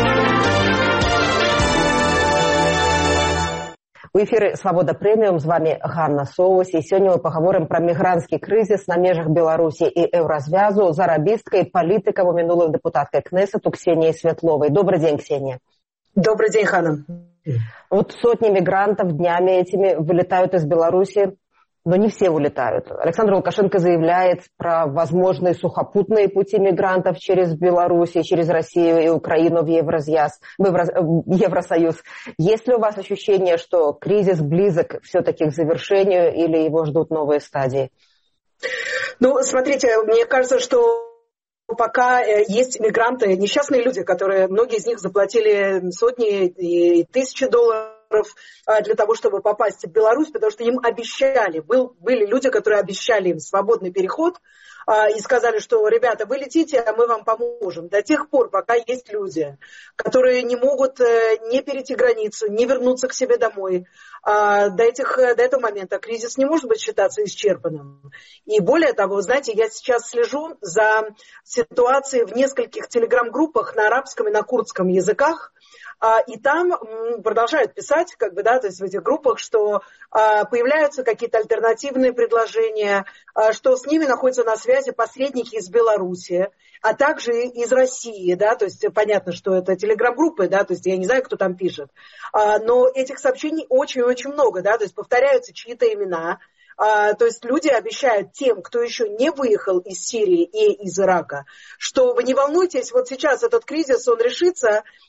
У эфіры «Свобода Прэміум» з вами Ганна Соус, і сёння мы пагаворым пра мігранцкі крызіс на межах Беларусі і Еўразвязу з арабісткай палітыкам у мінулым дэпутаткай Кнесету Ксенией Светловой. Добрый день, Ксения. Добрый день, Ханна. Вот сотни мигрантов днями этими вылетают из Беларуси, но не все улетают. Александр Лукашенко заявляет про возможные сухопутные пути мигрантов через Беларусь, через Россию и Украину в Евразъяз, в Евросоюз. Есть ли у вас ощущение, что кризис близок все-таки к завершению или его ждут новые стадии? Ну, смотрите, мне кажется, что пока есть мигранты, несчастные люди, которые, многие из них заплатили сотни и тысячи долларов для того, чтобы попасть в Беларусь, потому что им обещали, был, были люди, которые обещали им свободный переход а, и сказали, что, ребята, вы летите, а мы вам поможем. До тех пор, пока есть люди, которые не могут э, не перейти границу, не вернуться к себе домой, а, до, этих, до этого момента кризис не может быть считаться исчерпанным. И более того, знаете, я сейчас слежу за ситуацией в нескольких телеграм-группах на арабском и на курдском языках, и там продолжают писать, как бы, да, то есть в этих группах, что появляются какие-то альтернативные предложения, что с ними находятся на связи посредники из Беларуси, а также из России, да, то есть понятно, что это телеграм-группы, да, то есть я не знаю, кто там пишет, но этих сообщений очень-очень много, да, то есть повторяются чьи-то имена. А, то есть люди обещают тем, кто еще не выехал из Сирии и из Ирака, что вы не волнуйтесь, вот сейчас этот кризис, он решится,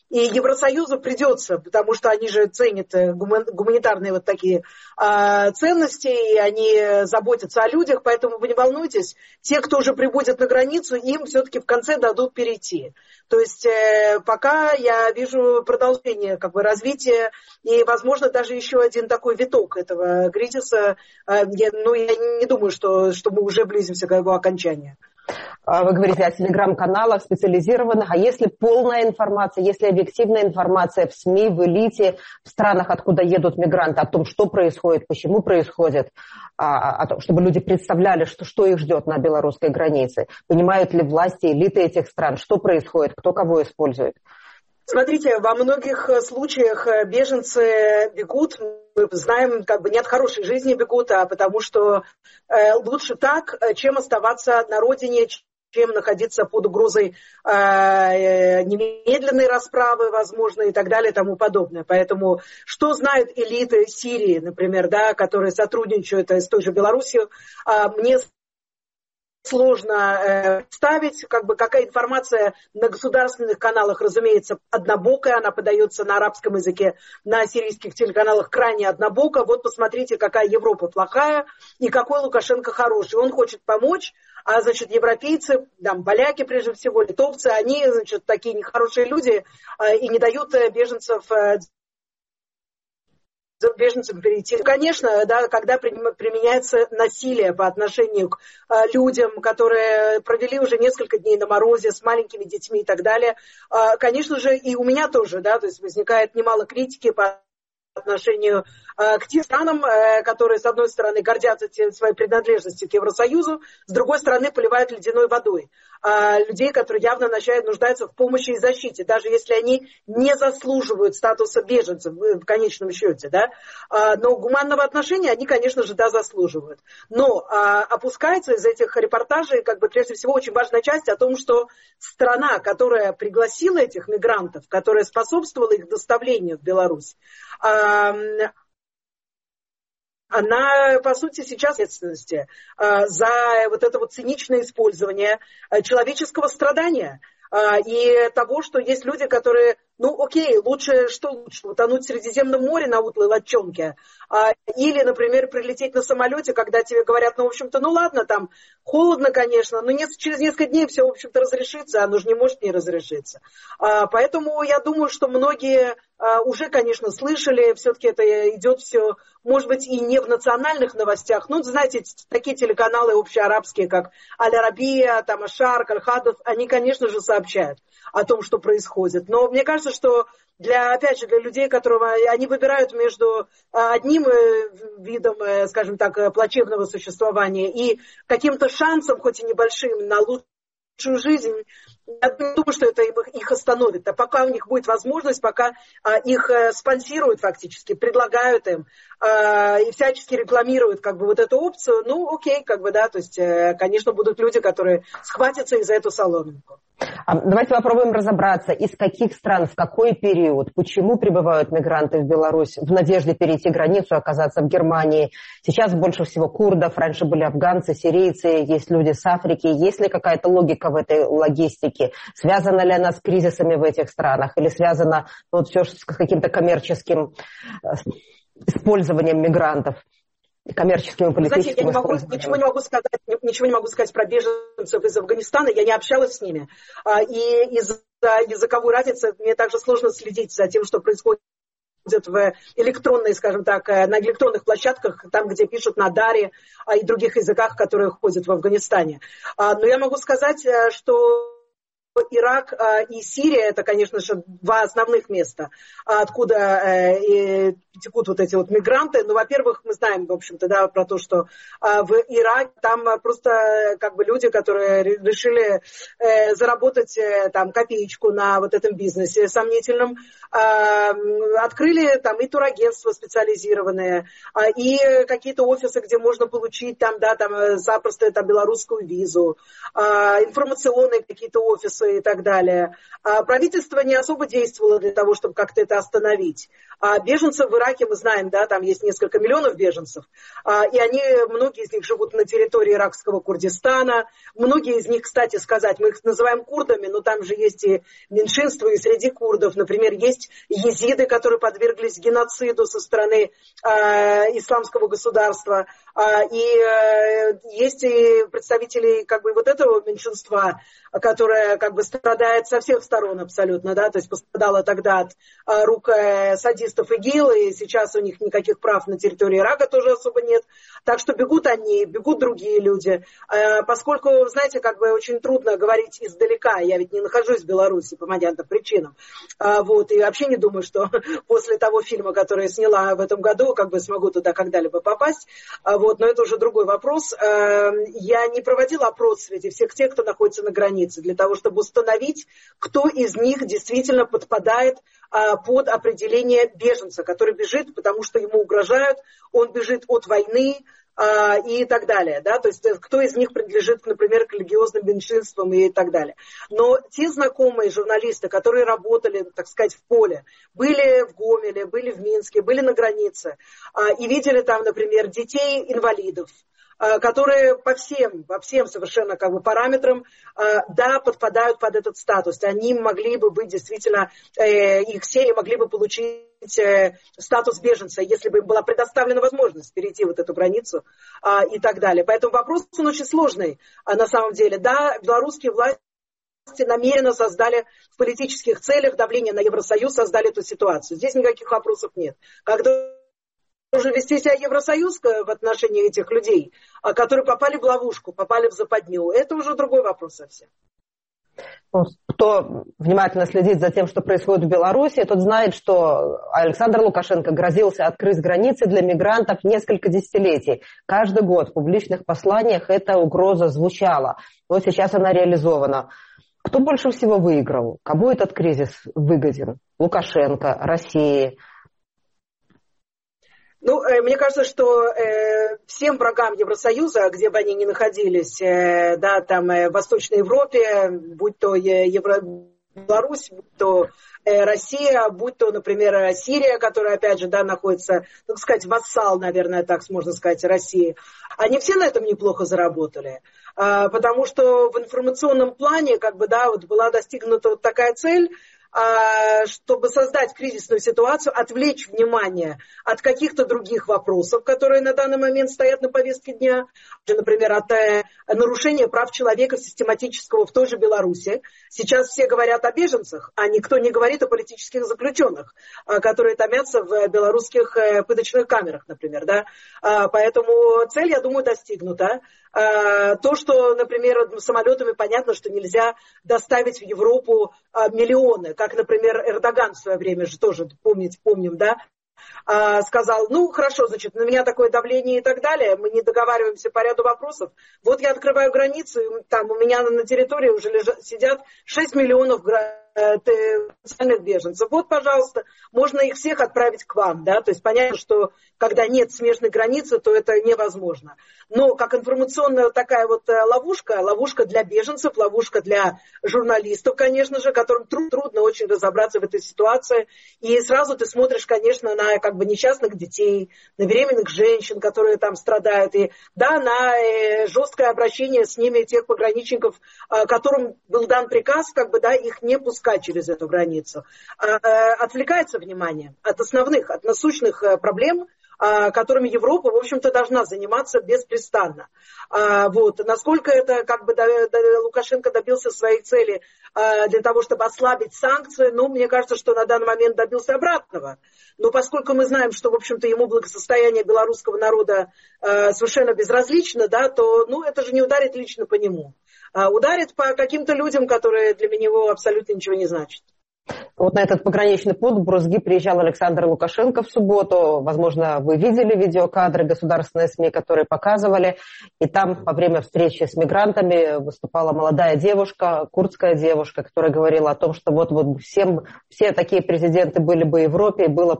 И Евросоюзу придется, потому что они же ценят гуманитарные вот такие а, ценности, и они заботятся о людях, поэтому вы не волнуйтесь, те, кто уже прибудет на границу, им все-таки в конце дадут перейти. То есть э, пока я вижу продолжение как бы, развития и, возможно, даже еще один такой виток этого кризиса. Э, я, ну, я не думаю, что, что мы уже близимся к его окончанию. Вы говорите о телеграм-каналах специализированных, а если полная информация, если объективная информация в СМИ, в элите, в странах, откуда едут мигранты, о том, что происходит, почему происходит, о том, чтобы люди представляли, что, что их ждет на белорусской границе, понимают ли власти, элиты этих стран, что происходит, кто кого использует? Смотрите, во многих случаях беженцы бегут, мы знаем, как бы не от хорошей жизни бегут, а потому что э, лучше так, чем оставаться на родине, чем находиться под угрозой э, немедленной расправы, возможно, и так далее, и тому подобное. Поэтому что знают элиты Сирии, например, да, которые сотрудничают с той же Беларусью, э, мне сложно э, представить, как бы, какая информация на государственных каналах, разумеется, однобокая, она подается на арабском языке, на сирийских телеканалах крайне однобоко. Вот посмотрите, какая Европа плохая и какой Лукашенко хороший. Он хочет помочь, а, значит, европейцы, там, поляки, прежде всего, литовцы, они, значит, такие нехорошие люди э, и не дают беженцев э, беженцам перейти. Конечно, да, когда применяется насилие по отношению к э, людям, которые провели уже несколько дней на морозе с маленькими детьми и так далее, э, конечно же, и у меня тоже, да, то есть возникает немало критики по отношению э, к тем странам, э, которые, с одной стороны, гордятся тем, своей принадлежностью к Евросоюзу, с другой стороны, поливают ледяной водой. Э, людей, которые явно начинают нуждаться в помощи и защите, даже если они не заслуживают статуса беженцев в конечном счете. Да? Э, но гуманного отношения они, конечно же, да, заслуживают. Но э, опускается из этих репортажей, как бы, прежде всего, очень важная часть о том, что страна, которая пригласила этих мигрантов, которая способствовала их доставлению в Беларусь, она, по сути, сейчас ответственности за вот это вот циничное использование человеческого страдания и того, что есть люди, которые, ну окей, лучше, что лучше, утонуть в Средиземном море на утлой лодчонке, или, например, прилететь на самолете, когда тебе говорят, ну, в общем-то, ну ладно, там холодно, конечно, но не, через несколько дней все, в общем-то, разрешится, оно же не может не разрешиться. Поэтому я думаю, что многие уже, конечно, слышали, все-таки это идет все, может быть, и не в национальных новостях, ну, знаете, такие телеканалы общеарабские, как Аль-Арабия, там, Ашар, Аль-Хадов, они, конечно же, сообщают о том, что происходит. Но мне кажется, что для, опять же, для людей, которые они выбирают между одним видом, скажем так, плачевного существования и каким-то шансом, хоть и небольшим, на лучшую жизнь, я думаю, что это их остановит. А пока у них будет возможность, пока их спонсируют фактически, предлагают им и всячески рекламируют как бы вот эту опцию, ну окей, как бы, да, то есть, конечно, будут люди, которые схватятся и за эту соломинку. Давайте попробуем разобраться, из каких стран, в какой период, почему прибывают мигранты в Беларусь в надежде перейти границу, оказаться в Германии. Сейчас больше всего курдов, раньше были афганцы, сирийцы, есть люди с Африки. Есть ли какая-то логика в этой логистике? Связана ли она с кризисами в этих странах или связана вот все с каким-то коммерческим использованием мигрантов? Коммерческим и политическим. Знаете, я не могу, ничего, не могу сказать, ничего не могу сказать про беженцев из Афганистана, я не общалась с ними. И из-за языковой разницы мне также сложно следить за тем, что происходит в электронной, скажем так, на электронных площадках, там, где пишут на даре и других языках, которые ходят в Афганистане. Но я могу сказать, что Ирак и Сирия — это, конечно же, два основных места, откуда текут вот эти вот мигранты. Ну, во-первых, мы знаем, в общем-то, да, про то, что в Ираке там просто как бы люди, которые решили заработать там копеечку на вот этом бизнесе сомнительном, открыли там и турагентства специализированные, и какие-то офисы, где можно получить там, да, там запросто там белорусскую визу, информационные какие-то офисы. и так далее. А правительство не особо действовало для того, чтобы как-то это остановить. А беженцев в Ираке, мы знаем, да, там есть несколько миллионов беженцев, а, и они, многие из них живут на территории иракского Курдистана. Многие из них, кстати сказать, мы их называем курдами, но там же есть и меньшинства, и среди курдов. Например, есть езиды, которые подверглись геноциду со стороны а, исламского государства. А, и а, есть и представители как бы вот этого меньшинства, которое как бы страдает со всех сторон абсолютно, да, то есть пострадало тогда от а, рук а, садистов ИГИЛ, и сейчас у них никаких прав на территории Ирака тоже особо нет. Так что бегут они, бегут другие люди. А, поскольку, знаете, как бы очень трудно говорить издалека, я ведь не нахожусь в Беларуси по понятным причинам, а, вот, и вообще не думаю, что после того фильма, который я сняла в этом году, как бы смогу туда когда-либо попасть, а, вот, но это уже другой вопрос. А, я не проводила опрос среди всех тех, кто находится на границе, для того, чтобы установить, кто из них действительно подпадает а, под определение беженца, который бежит, потому что ему угрожают, он бежит от войны а, и так далее. Да? То есть кто из них принадлежит, например, к религиозным меньшинствам и так далее. Но те знакомые журналисты, которые работали, так сказать, в поле, были в Гомеле, были в Минске, были на границе а, и видели там, например, детей-инвалидов, которые по всем, по всем совершенно как бы параметрам, да, подпадают под этот статус. Они могли бы быть действительно, их семьи могли бы получить статус беженца, если бы им была предоставлена возможность перейти вот эту границу и так далее. Поэтому вопрос он очень сложный на самом деле. Да, белорусские власти намеренно создали в политических целях давление на Евросоюз, создали эту ситуацию. Здесь никаких вопросов нет. Когда должен вести себя Евросоюз в отношении этих людей, которые попали в ловушку, попали в западню. Это уже другой вопрос совсем. Кто внимательно следит за тем, что происходит в Беларуси, тот знает, что Александр Лукашенко грозился открыть границы для мигрантов несколько десятилетий. Каждый год в публичных посланиях эта угроза звучала. Вот сейчас она реализована. Кто больше всего выиграл? Кому этот кризис выгоден? Лукашенко, России? Ну, мне кажется, что э, всем врагам Евросоюза, где бы они ни находились, э, да, там э, в Восточной Европе, будь то Евро... Беларусь, будь то э, Россия, будь то, например, Сирия, которая, опять же, да, находится, так сказать, вассал, наверное, так можно сказать, России, они все на этом неплохо заработали. Э, потому что в информационном плане, как бы, да, вот была достигнута вот такая цель, чтобы создать кризисную ситуацию, отвлечь внимание от каких-то других вопросов, которые на данный момент стоят на повестке дня, например, от нарушения прав человека систематического в той же Беларуси. Сейчас все говорят о беженцах, а никто не говорит о политических заключенных, которые томятся в белорусских пыточных камерах, например. Да? Поэтому цель, я думаю, достигнута. То, что, например, самолетами понятно, что нельзя доставить в Европу миллионы, как, например, Эрдоган в свое время же тоже, помните, помним, да, сказал, ну, хорошо, значит, на меня такое давление и так далее, мы не договариваемся по ряду вопросов. Вот я открываю границу, и там у меня на территории уже лежат, сидят шесть миллионов потенциальных беженцев. Вот, пожалуйста, можно их всех отправить к вам, да, то есть понятно, что когда нет смежной границы, то это невозможно. Но как информационная такая вот ловушка, ловушка для беженцев, ловушка для журналистов, конечно же, которым труд, трудно очень разобраться в этой ситуации. И сразу ты смотришь, конечно, на как бы несчастных детей, на беременных женщин, которые там страдают, и да, на э, жесткое обращение с ними тех пограничников, э, которым был дан приказ, как бы, да, их не пускать через эту границу. Э, э, отвлекается внимание от основных, от насущных э, проблем, которыми Европа, в общем-то, должна заниматься беспрестанно. Вот. Насколько это, как бы, Лукашенко добился своей цели для того, чтобы ослабить санкции, ну, мне кажется, что на данный момент добился обратного. Но поскольку мы знаем, что, в общем-то, ему благосостояние белорусского народа совершенно безразлично, да, то, ну, это же не ударит лично по нему. Ударит по каким-то людям, которые для него абсолютно ничего не значат. Вот на этот пограничный пункт в Брузги приезжал Александр Лукашенко в субботу. Возможно, вы видели видеокадры, государственные СМИ, которые показывали. И там во время встречи с мигрантами выступала молодая девушка, курдская девушка, которая говорила о том, что вот, вот всем, все такие президенты были бы в Европе, и было,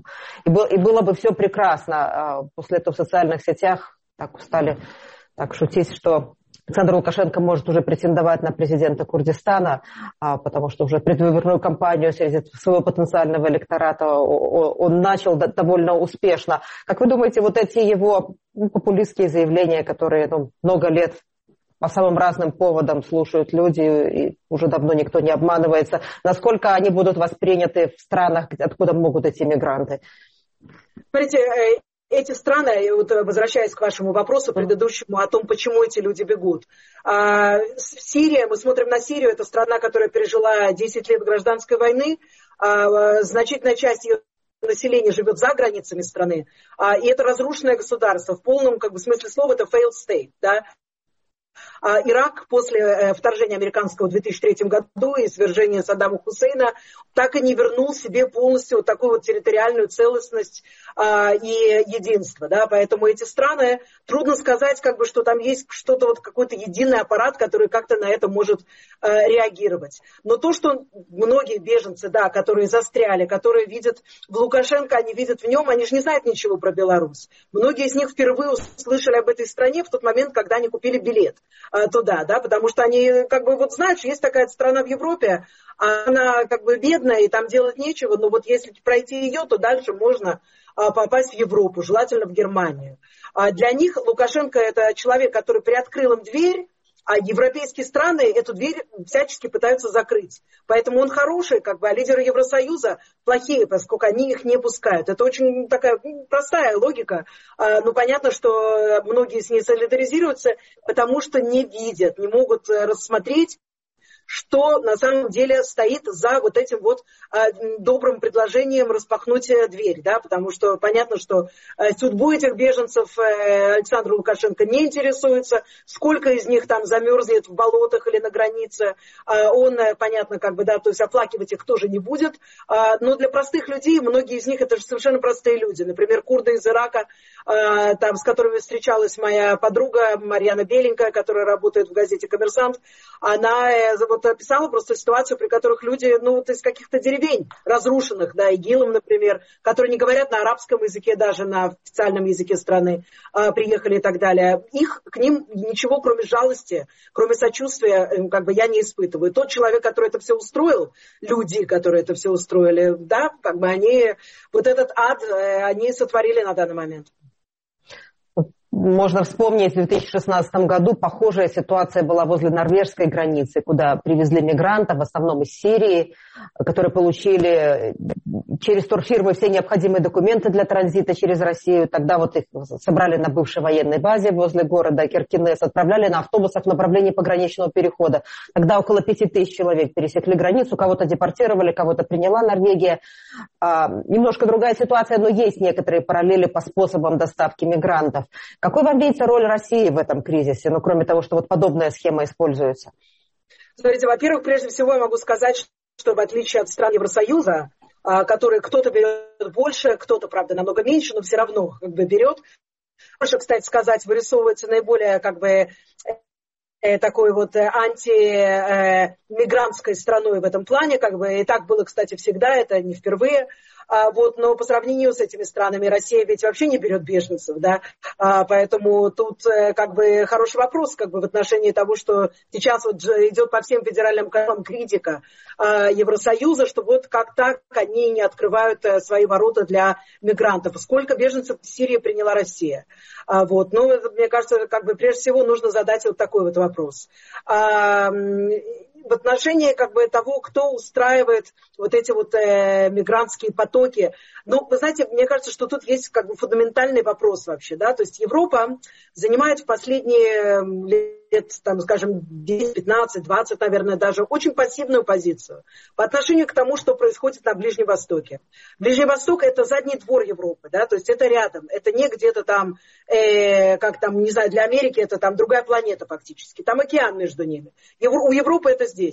и было, и было бы все прекрасно. А после этого в социальных сетях так стали так шутить, что Александр Лукашенко может уже претендовать на президента Курдистана, потому что уже предвыборную кампанию среди своего потенциального электората он начал довольно успешно. Как вы думаете, вот эти его популистские заявления, которые ну, много лет по самым разным поводам слушают люди, и уже давно никто не обманывается, насколько они будут восприняты в странах, откуда могут идти мигранты? Смотрите, эти страны, вот возвращаясь к вашему вопросу предыдущему о том, почему эти люди бегут. Сирия, мы смотрим на Сирию, это страна, которая пережила десять лет гражданской войны, значительная часть ее населения живет за границами страны, и это разрушенное государство, в полном как бы, смысле слова это failed state, да. Ирак после вторжения американского в две тысячи третьем году и свержения Саддама Хусейна так и не вернул себе полностью вот такую вот территориальную целостность а, и единство. Да? Поэтому эти страны, трудно сказать, как бы, что там есть что-то, вот, какой-то единый аппарат, который как-то на это может а, реагировать. Но то, что многие беженцы, да, которые застряли, которые видят в Лукашенко, они видят в нем, они же не знают ничего про Беларусь. Многие из них впервые услышали об этой стране в тот момент, когда они купили билет туда, да, потому что они как бы вот знают, что есть такая страна в Европе, она как бы бедная и там делать нечего, но вот если пройти ее, то дальше можно попасть в Европу, желательно в Германию. Для них Лукашенко это человек, который приоткрыл им дверь, а европейские страны эту дверь всячески пытаются закрыть. Поэтому он хороший, как бы, а лидеры Евросоюза плохие, поскольку они их не пускают. Это очень такая простая логика. Ну, понятно, что многие с ней солидаризируются, потому что не видят, не могут рассмотреть, что на самом деле стоит за вот этим вот а, добрым предложением распахнуть дверь, да, потому что понятно, что а, судьбой этих беженцев а, Александр Лукашенко не интересуется, сколько из них там замерзнет в болотах или на границе, а, он, а, понятно, как бы, да, то есть оплакивать их тоже не будет, а, но для простых людей, многие из них это же совершенно простые люди, например, курды из Ирака, а, там, с которыми встречалась моя подруга Марьяна Беленькая, которая работает в газете «Коммерсант», она вот описала просто ситуацию, при которых люди, ну, вот из каких-то деревень разрушенных, да, ИГИЛом, например, которые не говорят на арабском языке, даже на официальном языке страны, а, приехали и так далее. Их, к ним ничего, кроме жалости, кроме сочувствия, как бы я не испытываю. Тот человек, который это все устроил, люди, которые это все устроили, да, как бы они, вот этот ад, они сотворили на данный момент. Можно вспомнить, в две тысячи шестнадцатом году похожая ситуация была возле норвежской границы, куда привезли мигрантов, в основном из Сирии, которые получили через турфирмы все необходимые документы для транзита через Россию. Тогда вот их собрали на бывшей военной базе возле города Киркинесс, отправляли на автобусах в направлении пограничного перехода. Тогда около пяти тысяч человек пересекли границу, кого-то депортировали, кого-то приняла Норвегия. А, немножко другая ситуация, но есть некоторые параллели по способам доставки мигрантов. Какой вам видится роль России в этом кризисе, ну, кроме того, что вот подобная схема используется? Смотрите, во-первых, прежде всего я могу сказать, что в отличие от стран Евросоюза, которые кто-то берет больше, кто-то, правда, намного меньше, но все равно как бы берет. Больше, кстати сказать, вырисовывается наиболее как бы такой вот антимигрантской страной в этом плане, как бы, и так было, кстати, всегда, это не впервые. А, вот, но по сравнению с этими странами Россия ведь вообще не берет беженцев, да, а, поэтому тут как бы хороший вопрос как бы в отношении того, что сейчас вот идет по всем федеральным каналам критика а, Евросоюза, что вот как так они не открывают свои ворота для мигрантов. Сколько беженцев в Сирии приняла Россия? А, вот, ну, мне кажется, как бы прежде всего нужно задать вот такой вот вопрос. А, в отношении как бы того, кто устраивает вот эти вот э, мигрантские потоки. Ну, вы знаете, мне кажется, что тут есть как бы фундаментальный вопрос вообще, да, то есть Европа занимает в последние лет, там, скажем, десять, пятнадцать, двадцать, наверное, даже очень пассивную позицию по отношению к тому, что происходит на Ближнем Востоке. Ближний Восток – это задний двор Европы, да, то есть это рядом, это не где-то там, э, как там, не знаю, для Америки это там другая планета фактически, там океан между ними. Евро, у Европы это здесь.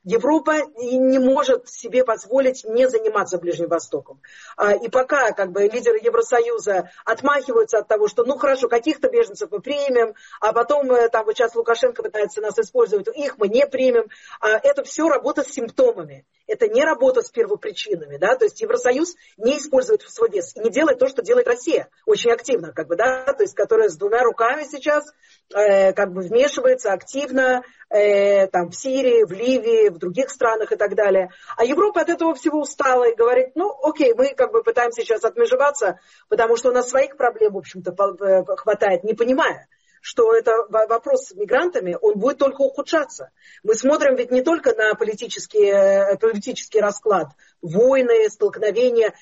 Европа не может себе позволить не заниматься Ближним Востоком. И пока как бы лидеры Евросоюза отмахиваются от того, что ну хорошо, каких-то беженцев мы примем, а потом там вот сейчас Лукашенко пытается нас использовать, их мы не примем. Это все работа с симптомами. Это не работа с первопричинами, да, то есть Евросоюз не использует свой вес и не делает то, что делает Россия очень активно, как бы, да, то есть которая с двумя руками сейчас э, как бы вмешивается активно э, там в Сирии, в Ливии, в других странах и так далее. А Европа от этого всего устала и говорит, ну, окей, мы как бы пытаемся сейчас отмежеваться, потому что у нас своих проблем, в общем-то, хватает, не понимая, что это вопрос с мигрантами, он будет только ухудшаться. Мы смотрим ведь не только на политический, политический расклад, войны, столкновения,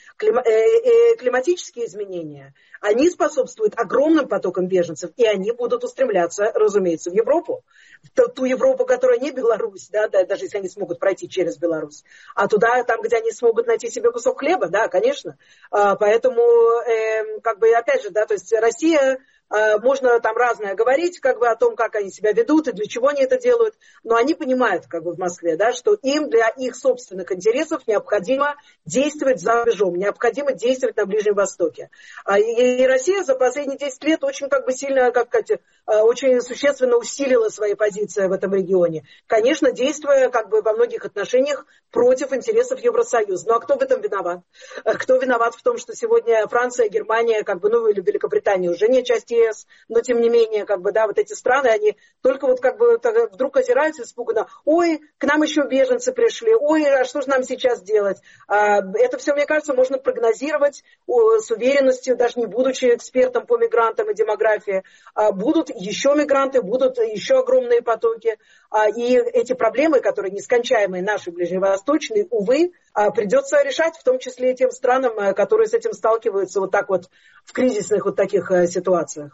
климатические изменения. Они способствуют огромным потокам беженцев, и они будут устремляться, разумеется, в Европу. В ту Европу, которая не Беларусь, да, даже если они смогут пройти через Беларусь, а туда, там, где они смогут найти себе кусок хлеба, да, конечно. Поэтому, как бы, опять же, да, то есть Россия... Можно там разное говорить, как бы о том, как они себя ведут и для чего они это делают, но они понимают, как бы в Москве, да, что им для их собственных интересов необходимо действовать за рубежом, необходимо действовать на Ближнем Востоке. И Россия за последние десять лет очень как бы сильно, как сказать, очень существенно усилила свои позиции в этом регионе. Конечно, действуя как бы во многих отношениях против интересов Евросоюза. Ну а кто в этом виноват? Кто виноват в том, что сегодня Франция, Германия, как бы, ну или Великобритания уже не часть ЕС, но тем не менее, как бы, да, вот эти страны, они только вот как бы вдруг озираются испуганно, ой, к нам еще беженцы пришли, ой, а что же нам сейчас делать? Это все, мне кажется, можно прогнозировать с уверенностью, даже не будучи экспертом по мигрантам и демографии. Будут еще мигранты, будут еще огромные потоки, и эти проблемы, которые нескончаемые, наши ближневосточные, увы, придется решать, в том числе и тем странам, которые с этим сталкиваются вот так вот в кризисных вот таких ситуациях.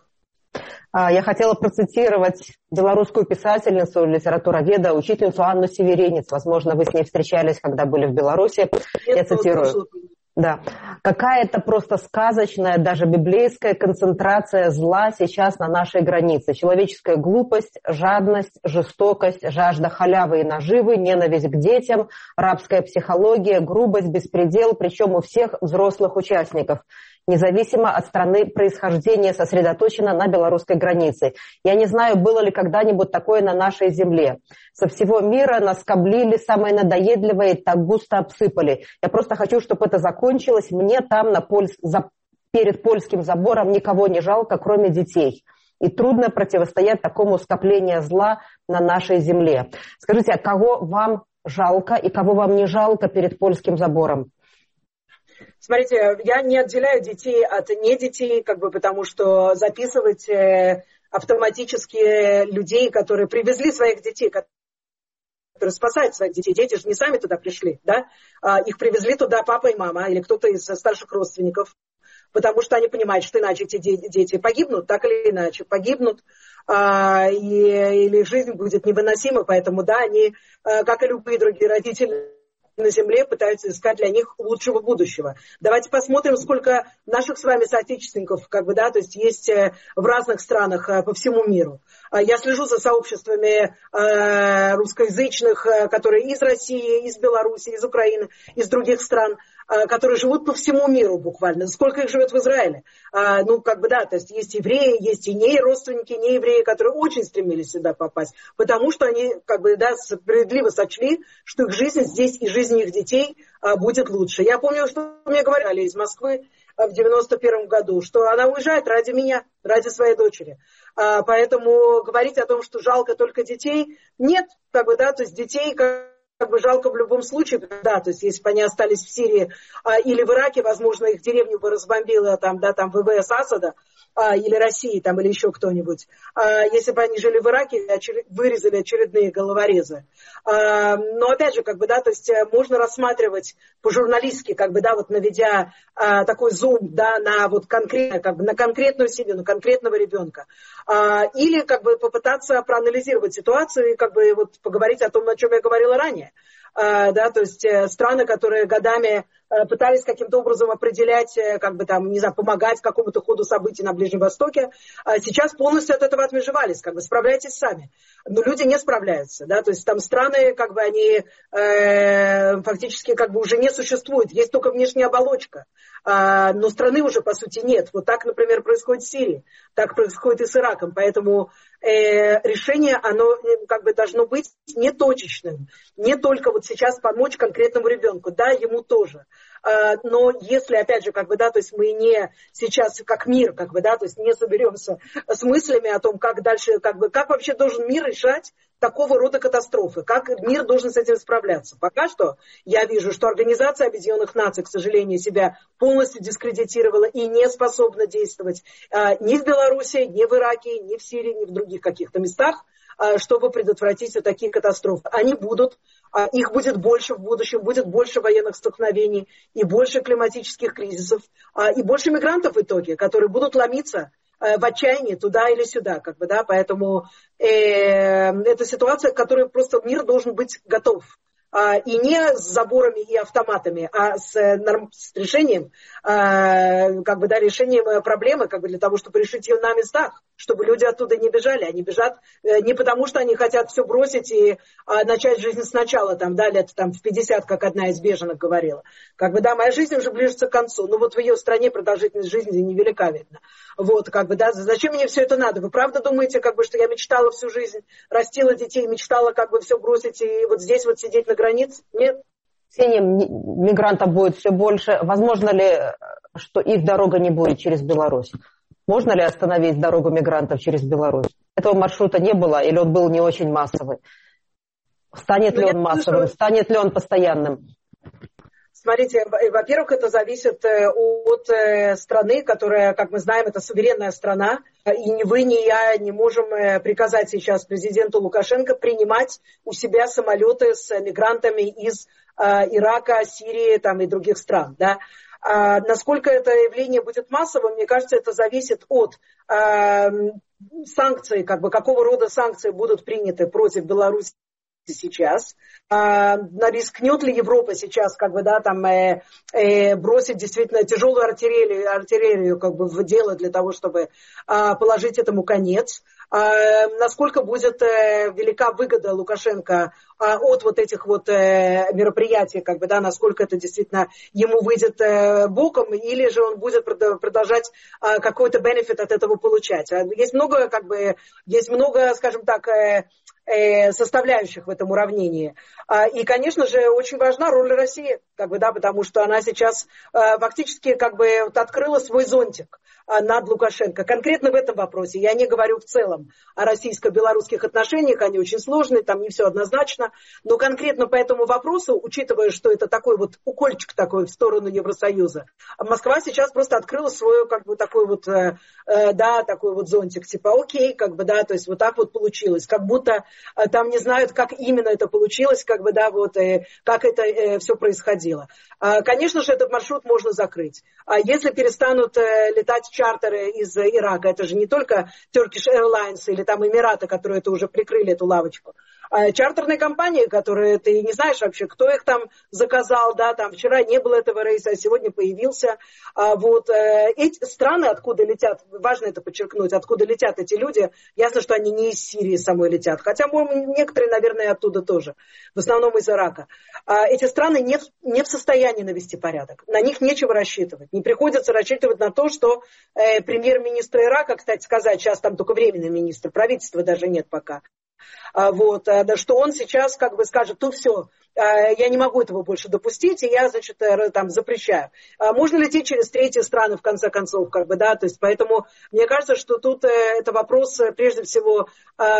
Я хотела процитировать белорусскую писательницу, литературоведа, учительницу Анну Северинец. Возможно, вы с ней встречались, когда были в Беларуси. Я цитирую. Да. Какая-то просто сказочная, даже библейская концентрация зла сейчас на нашей границе. Человеческая глупость, жадность, жестокость, жажда халявы и наживы, ненависть к детям, рабская психология, грубость, беспредел, причем у всех взрослых участников. Независимо от страны происхождения, сосредоточена на белорусской границе. Я не знаю, было ли когда-нибудь такое на нашей земле. Со всего мира нас скоблили, самое надоедливое, и так густо обсыпали. Я просто хочу, чтобы это закончилось. Мне там на Поль... за... перед польским забором никого не жалко, кроме детей. И трудно противостоять такому скоплению зла на нашей земле. Скажите, а кого вам жалко и кого вам не жалко перед польским забором? Смотрите, я не отделяю детей от не детей, как бы, потому что записывать э, автоматически людей, которые привезли своих детей, которые спасают своих детей. Дети же не сами туда пришли, да? А, их привезли туда папа и мама или кто-то из старших родственников, потому что они понимают, что иначе эти дети погибнут, так или иначе погибнут, а, и, или жизнь будет невыносима, поэтому, да, они, а, как и любые другие родители на земле, пытаются искать для них лучшего будущего. Давайте посмотрим, сколько наших с вами соотечественников, как бы, да, то есть есть в разных странах по всему миру. Я слежу за сообществами э, русскоязычных, которые из России, из Беларуси, из Украины, из других стран, э, которые живут по всему миру буквально. Сколько их живет в Израиле? Э, ну, как бы, да, то есть есть евреи, есть и не родственники, не евреи, которые очень стремились сюда попасть, потому что они, как бы, да, справедливо сочли, что их жизнь здесь и жизнь их детей э, будет лучше. Я помню, что мне говорили из Москвы в девяносто первом году, что она уезжает ради меня, ради своей дочери. А, поэтому говорить о том, что жалко только детей, нет, как бы, да, то есть детей как, как бы жалко в любом случае, да, то есть если бы они остались в Сирии а, или в Ираке, возможно, их деревню бы разбомбило там, да, там ВВС Асада, а, или России, там, или еще кто-нибудь. А, если бы они жили в Ираке, очер... вырезали очередные головорезы. А, но опять же, как бы, да, то есть можно рассматривать по-журналистски, как бы, да, вот наведя а, такой зум, да, на вот конкретно, как бы, на конкретную семью, на конкретного ребенка. А, или, как бы, попытаться проанализировать ситуацию и, как бы, вот поговорить о том, о чем я говорила ранее. Да, то есть страны, которые годами пытались каким-то образом определять, как бы там, не знаю, помогать какому-то ходу событий на Ближнем Востоке. Сейчас полностью от этого отмежевались, как бы справляйтесь сами. Но люди не справляются, да, то есть там страны, как бы они э, фактически как бы уже не существуют, есть только внешняя оболочка, э, но страны уже по сути нет. Вот так, например, происходит в Сирии, так происходит и с Ираком, поэтому э, решение, оно как бы должно быть не точечным, не только вот сейчас помочь конкретному ребенку, да, ему тоже. Но если, опять же, как бы, да, то есть мы не сейчас как мир, как бы, да, то есть не соберемся с мыслями о том, как дальше, как бы, как вообще должен мир решать такого рода катастрофы, как мир должен с этим справляться. Пока что я вижу, что Организация Объединенных Наций, к сожалению, себя полностью дискредитировала и не способна действовать ни в Беларуси, ни в Ираке, ни в Сирии, ни в других каких-то местах, чтобы предотвратить вот такие катастрофы. Они будут, их будет больше в будущем, будет больше военных столкновений и больше климатических кризисов, и больше мигрантов в итоге, которые будут ломиться в отчаянии туда или сюда. Как бы, да? Поэтому э, это ситуация, к которой просто мир должен быть готов. И не с заборами и автоматами, а с, с решением, как бы, да, решением проблемы, как бы, для того, чтобы решить ее на местах, чтобы люди оттуда не бежали. Они бежат не потому, что они хотят все бросить и начать жизнь сначала, там, да, лет там, в пятьдесят, как одна из беженок говорила. Как бы, да, моя жизнь уже ближется к концу. Но вот в ее стране продолжительность жизни невелика, видно. Вот, как бы, да, зачем мне все это надо? Вы правда думаете, как бы, что я мечтала всю жизнь, растила детей, мечтала, как бы, все бросить и вот здесь вот сидеть на границ? Нет. Ксения, мигрантов будет все больше. Возможно ли, что их дорога не будет через Беларусь? Можно ли остановить дорогу мигрантов через Беларусь? Этого маршрута не было, или он был не очень массовый? Станет Но ли он массовым? Что... Станет ли он постоянным? Смотрите, во-первых, это зависит от страны, которая, как мы знаем, это суверенная страна. И ни вы, ни я не можем приказать сейчас президенту Лукашенко принимать у себя самолеты с мигрантами из Ирака, Сирии там, и других стран. Да? А насколько это явление будет массовым, мне кажется, это зависит от а, санкций, как бы, какого рода санкции будут приняты против Беларуси сейчас. А, рискнет ли Европа сейчас, как бы, да, там, э, э, бросить действительно тяжелую артиллерию, артиллерию как бы, в дело для того, чтобы а, положить этому конец? А, насколько будет э, велика выгода Лукашенко а, от вот этих вот э, мероприятий, как бы, да, насколько это действительно ему выйдет э, боком, или же он будет продолжать э, какой-то бенефит от этого получать. Есть много, как бы, есть много, скажем так, э, составляющих в этом уравнении. И, конечно же, очень важна роль России, как бы, да, потому что она сейчас фактически как бы вот открыла свой зонтик над Лукашенко. Конкретно в этом вопросе. Я не говорю в целом о российско-белорусских отношениях, они очень сложные, там не все однозначно, но конкретно по этому вопросу, учитывая, что это такой вот укольчик такой в сторону Евросоюза, Москва сейчас просто открыла свой как бы такой вот, да, такой вот зонтик, типа окей, как бы, да, то есть вот так вот получилось, как будто там не знают, как именно это получилось, как бы, да, вот, э, как это э, все происходило. А, конечно же, этот маршрут можно закрыть. А если перестанут э, летать чартеры из э, Ирака, это же не только Turkish Airlines или там Эмираты, которые это уже прикрыли, эту лавочку, а чартерные компании, которые ты не знаешь вообще, кто их там заказал, да, там вчера не было этого рейса, а сегодня появился. А, вот, э, эти страны, откуда летят, важно это подчеркнуть, откуда летят эти люди, ясно, что они не из Сирии самой летят, хотя некоторые, наверное, оттуда тоже, в основном из Ирака. А, эти страны не в, не в состоянии навести порядок, на них нечего рассчитывать, не приходится рассчитывать на то, что э, премьер-министр Ирака, кстати сказать, сейчас там только временный министр, правительства даже нет пока, вот, что он сейчас как бы скажет, ну все, я не могу этого больше допустить, и я, значит, там запрещаю. Можно лететь через третьи страны, в конце концов, как бы, да, то есть, поэтому мне кажется, что тут это вопрос, прежде всего,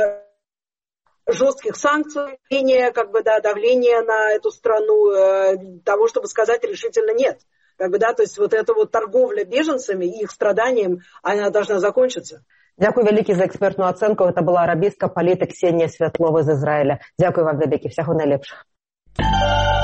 жестких санкций, как бы, да, давления на эту страну, того, чтобы сказать решительно нет. Как бы, да, то есть вот эта вот торговля беженцами и их страданием, она должна закончиться. Дякую велике за експертну ацэнку. Гэта была арабійска палітык Ксенія Святлова з Ізраіля. Дзякуй вам вялікі. Всяго найлепшага.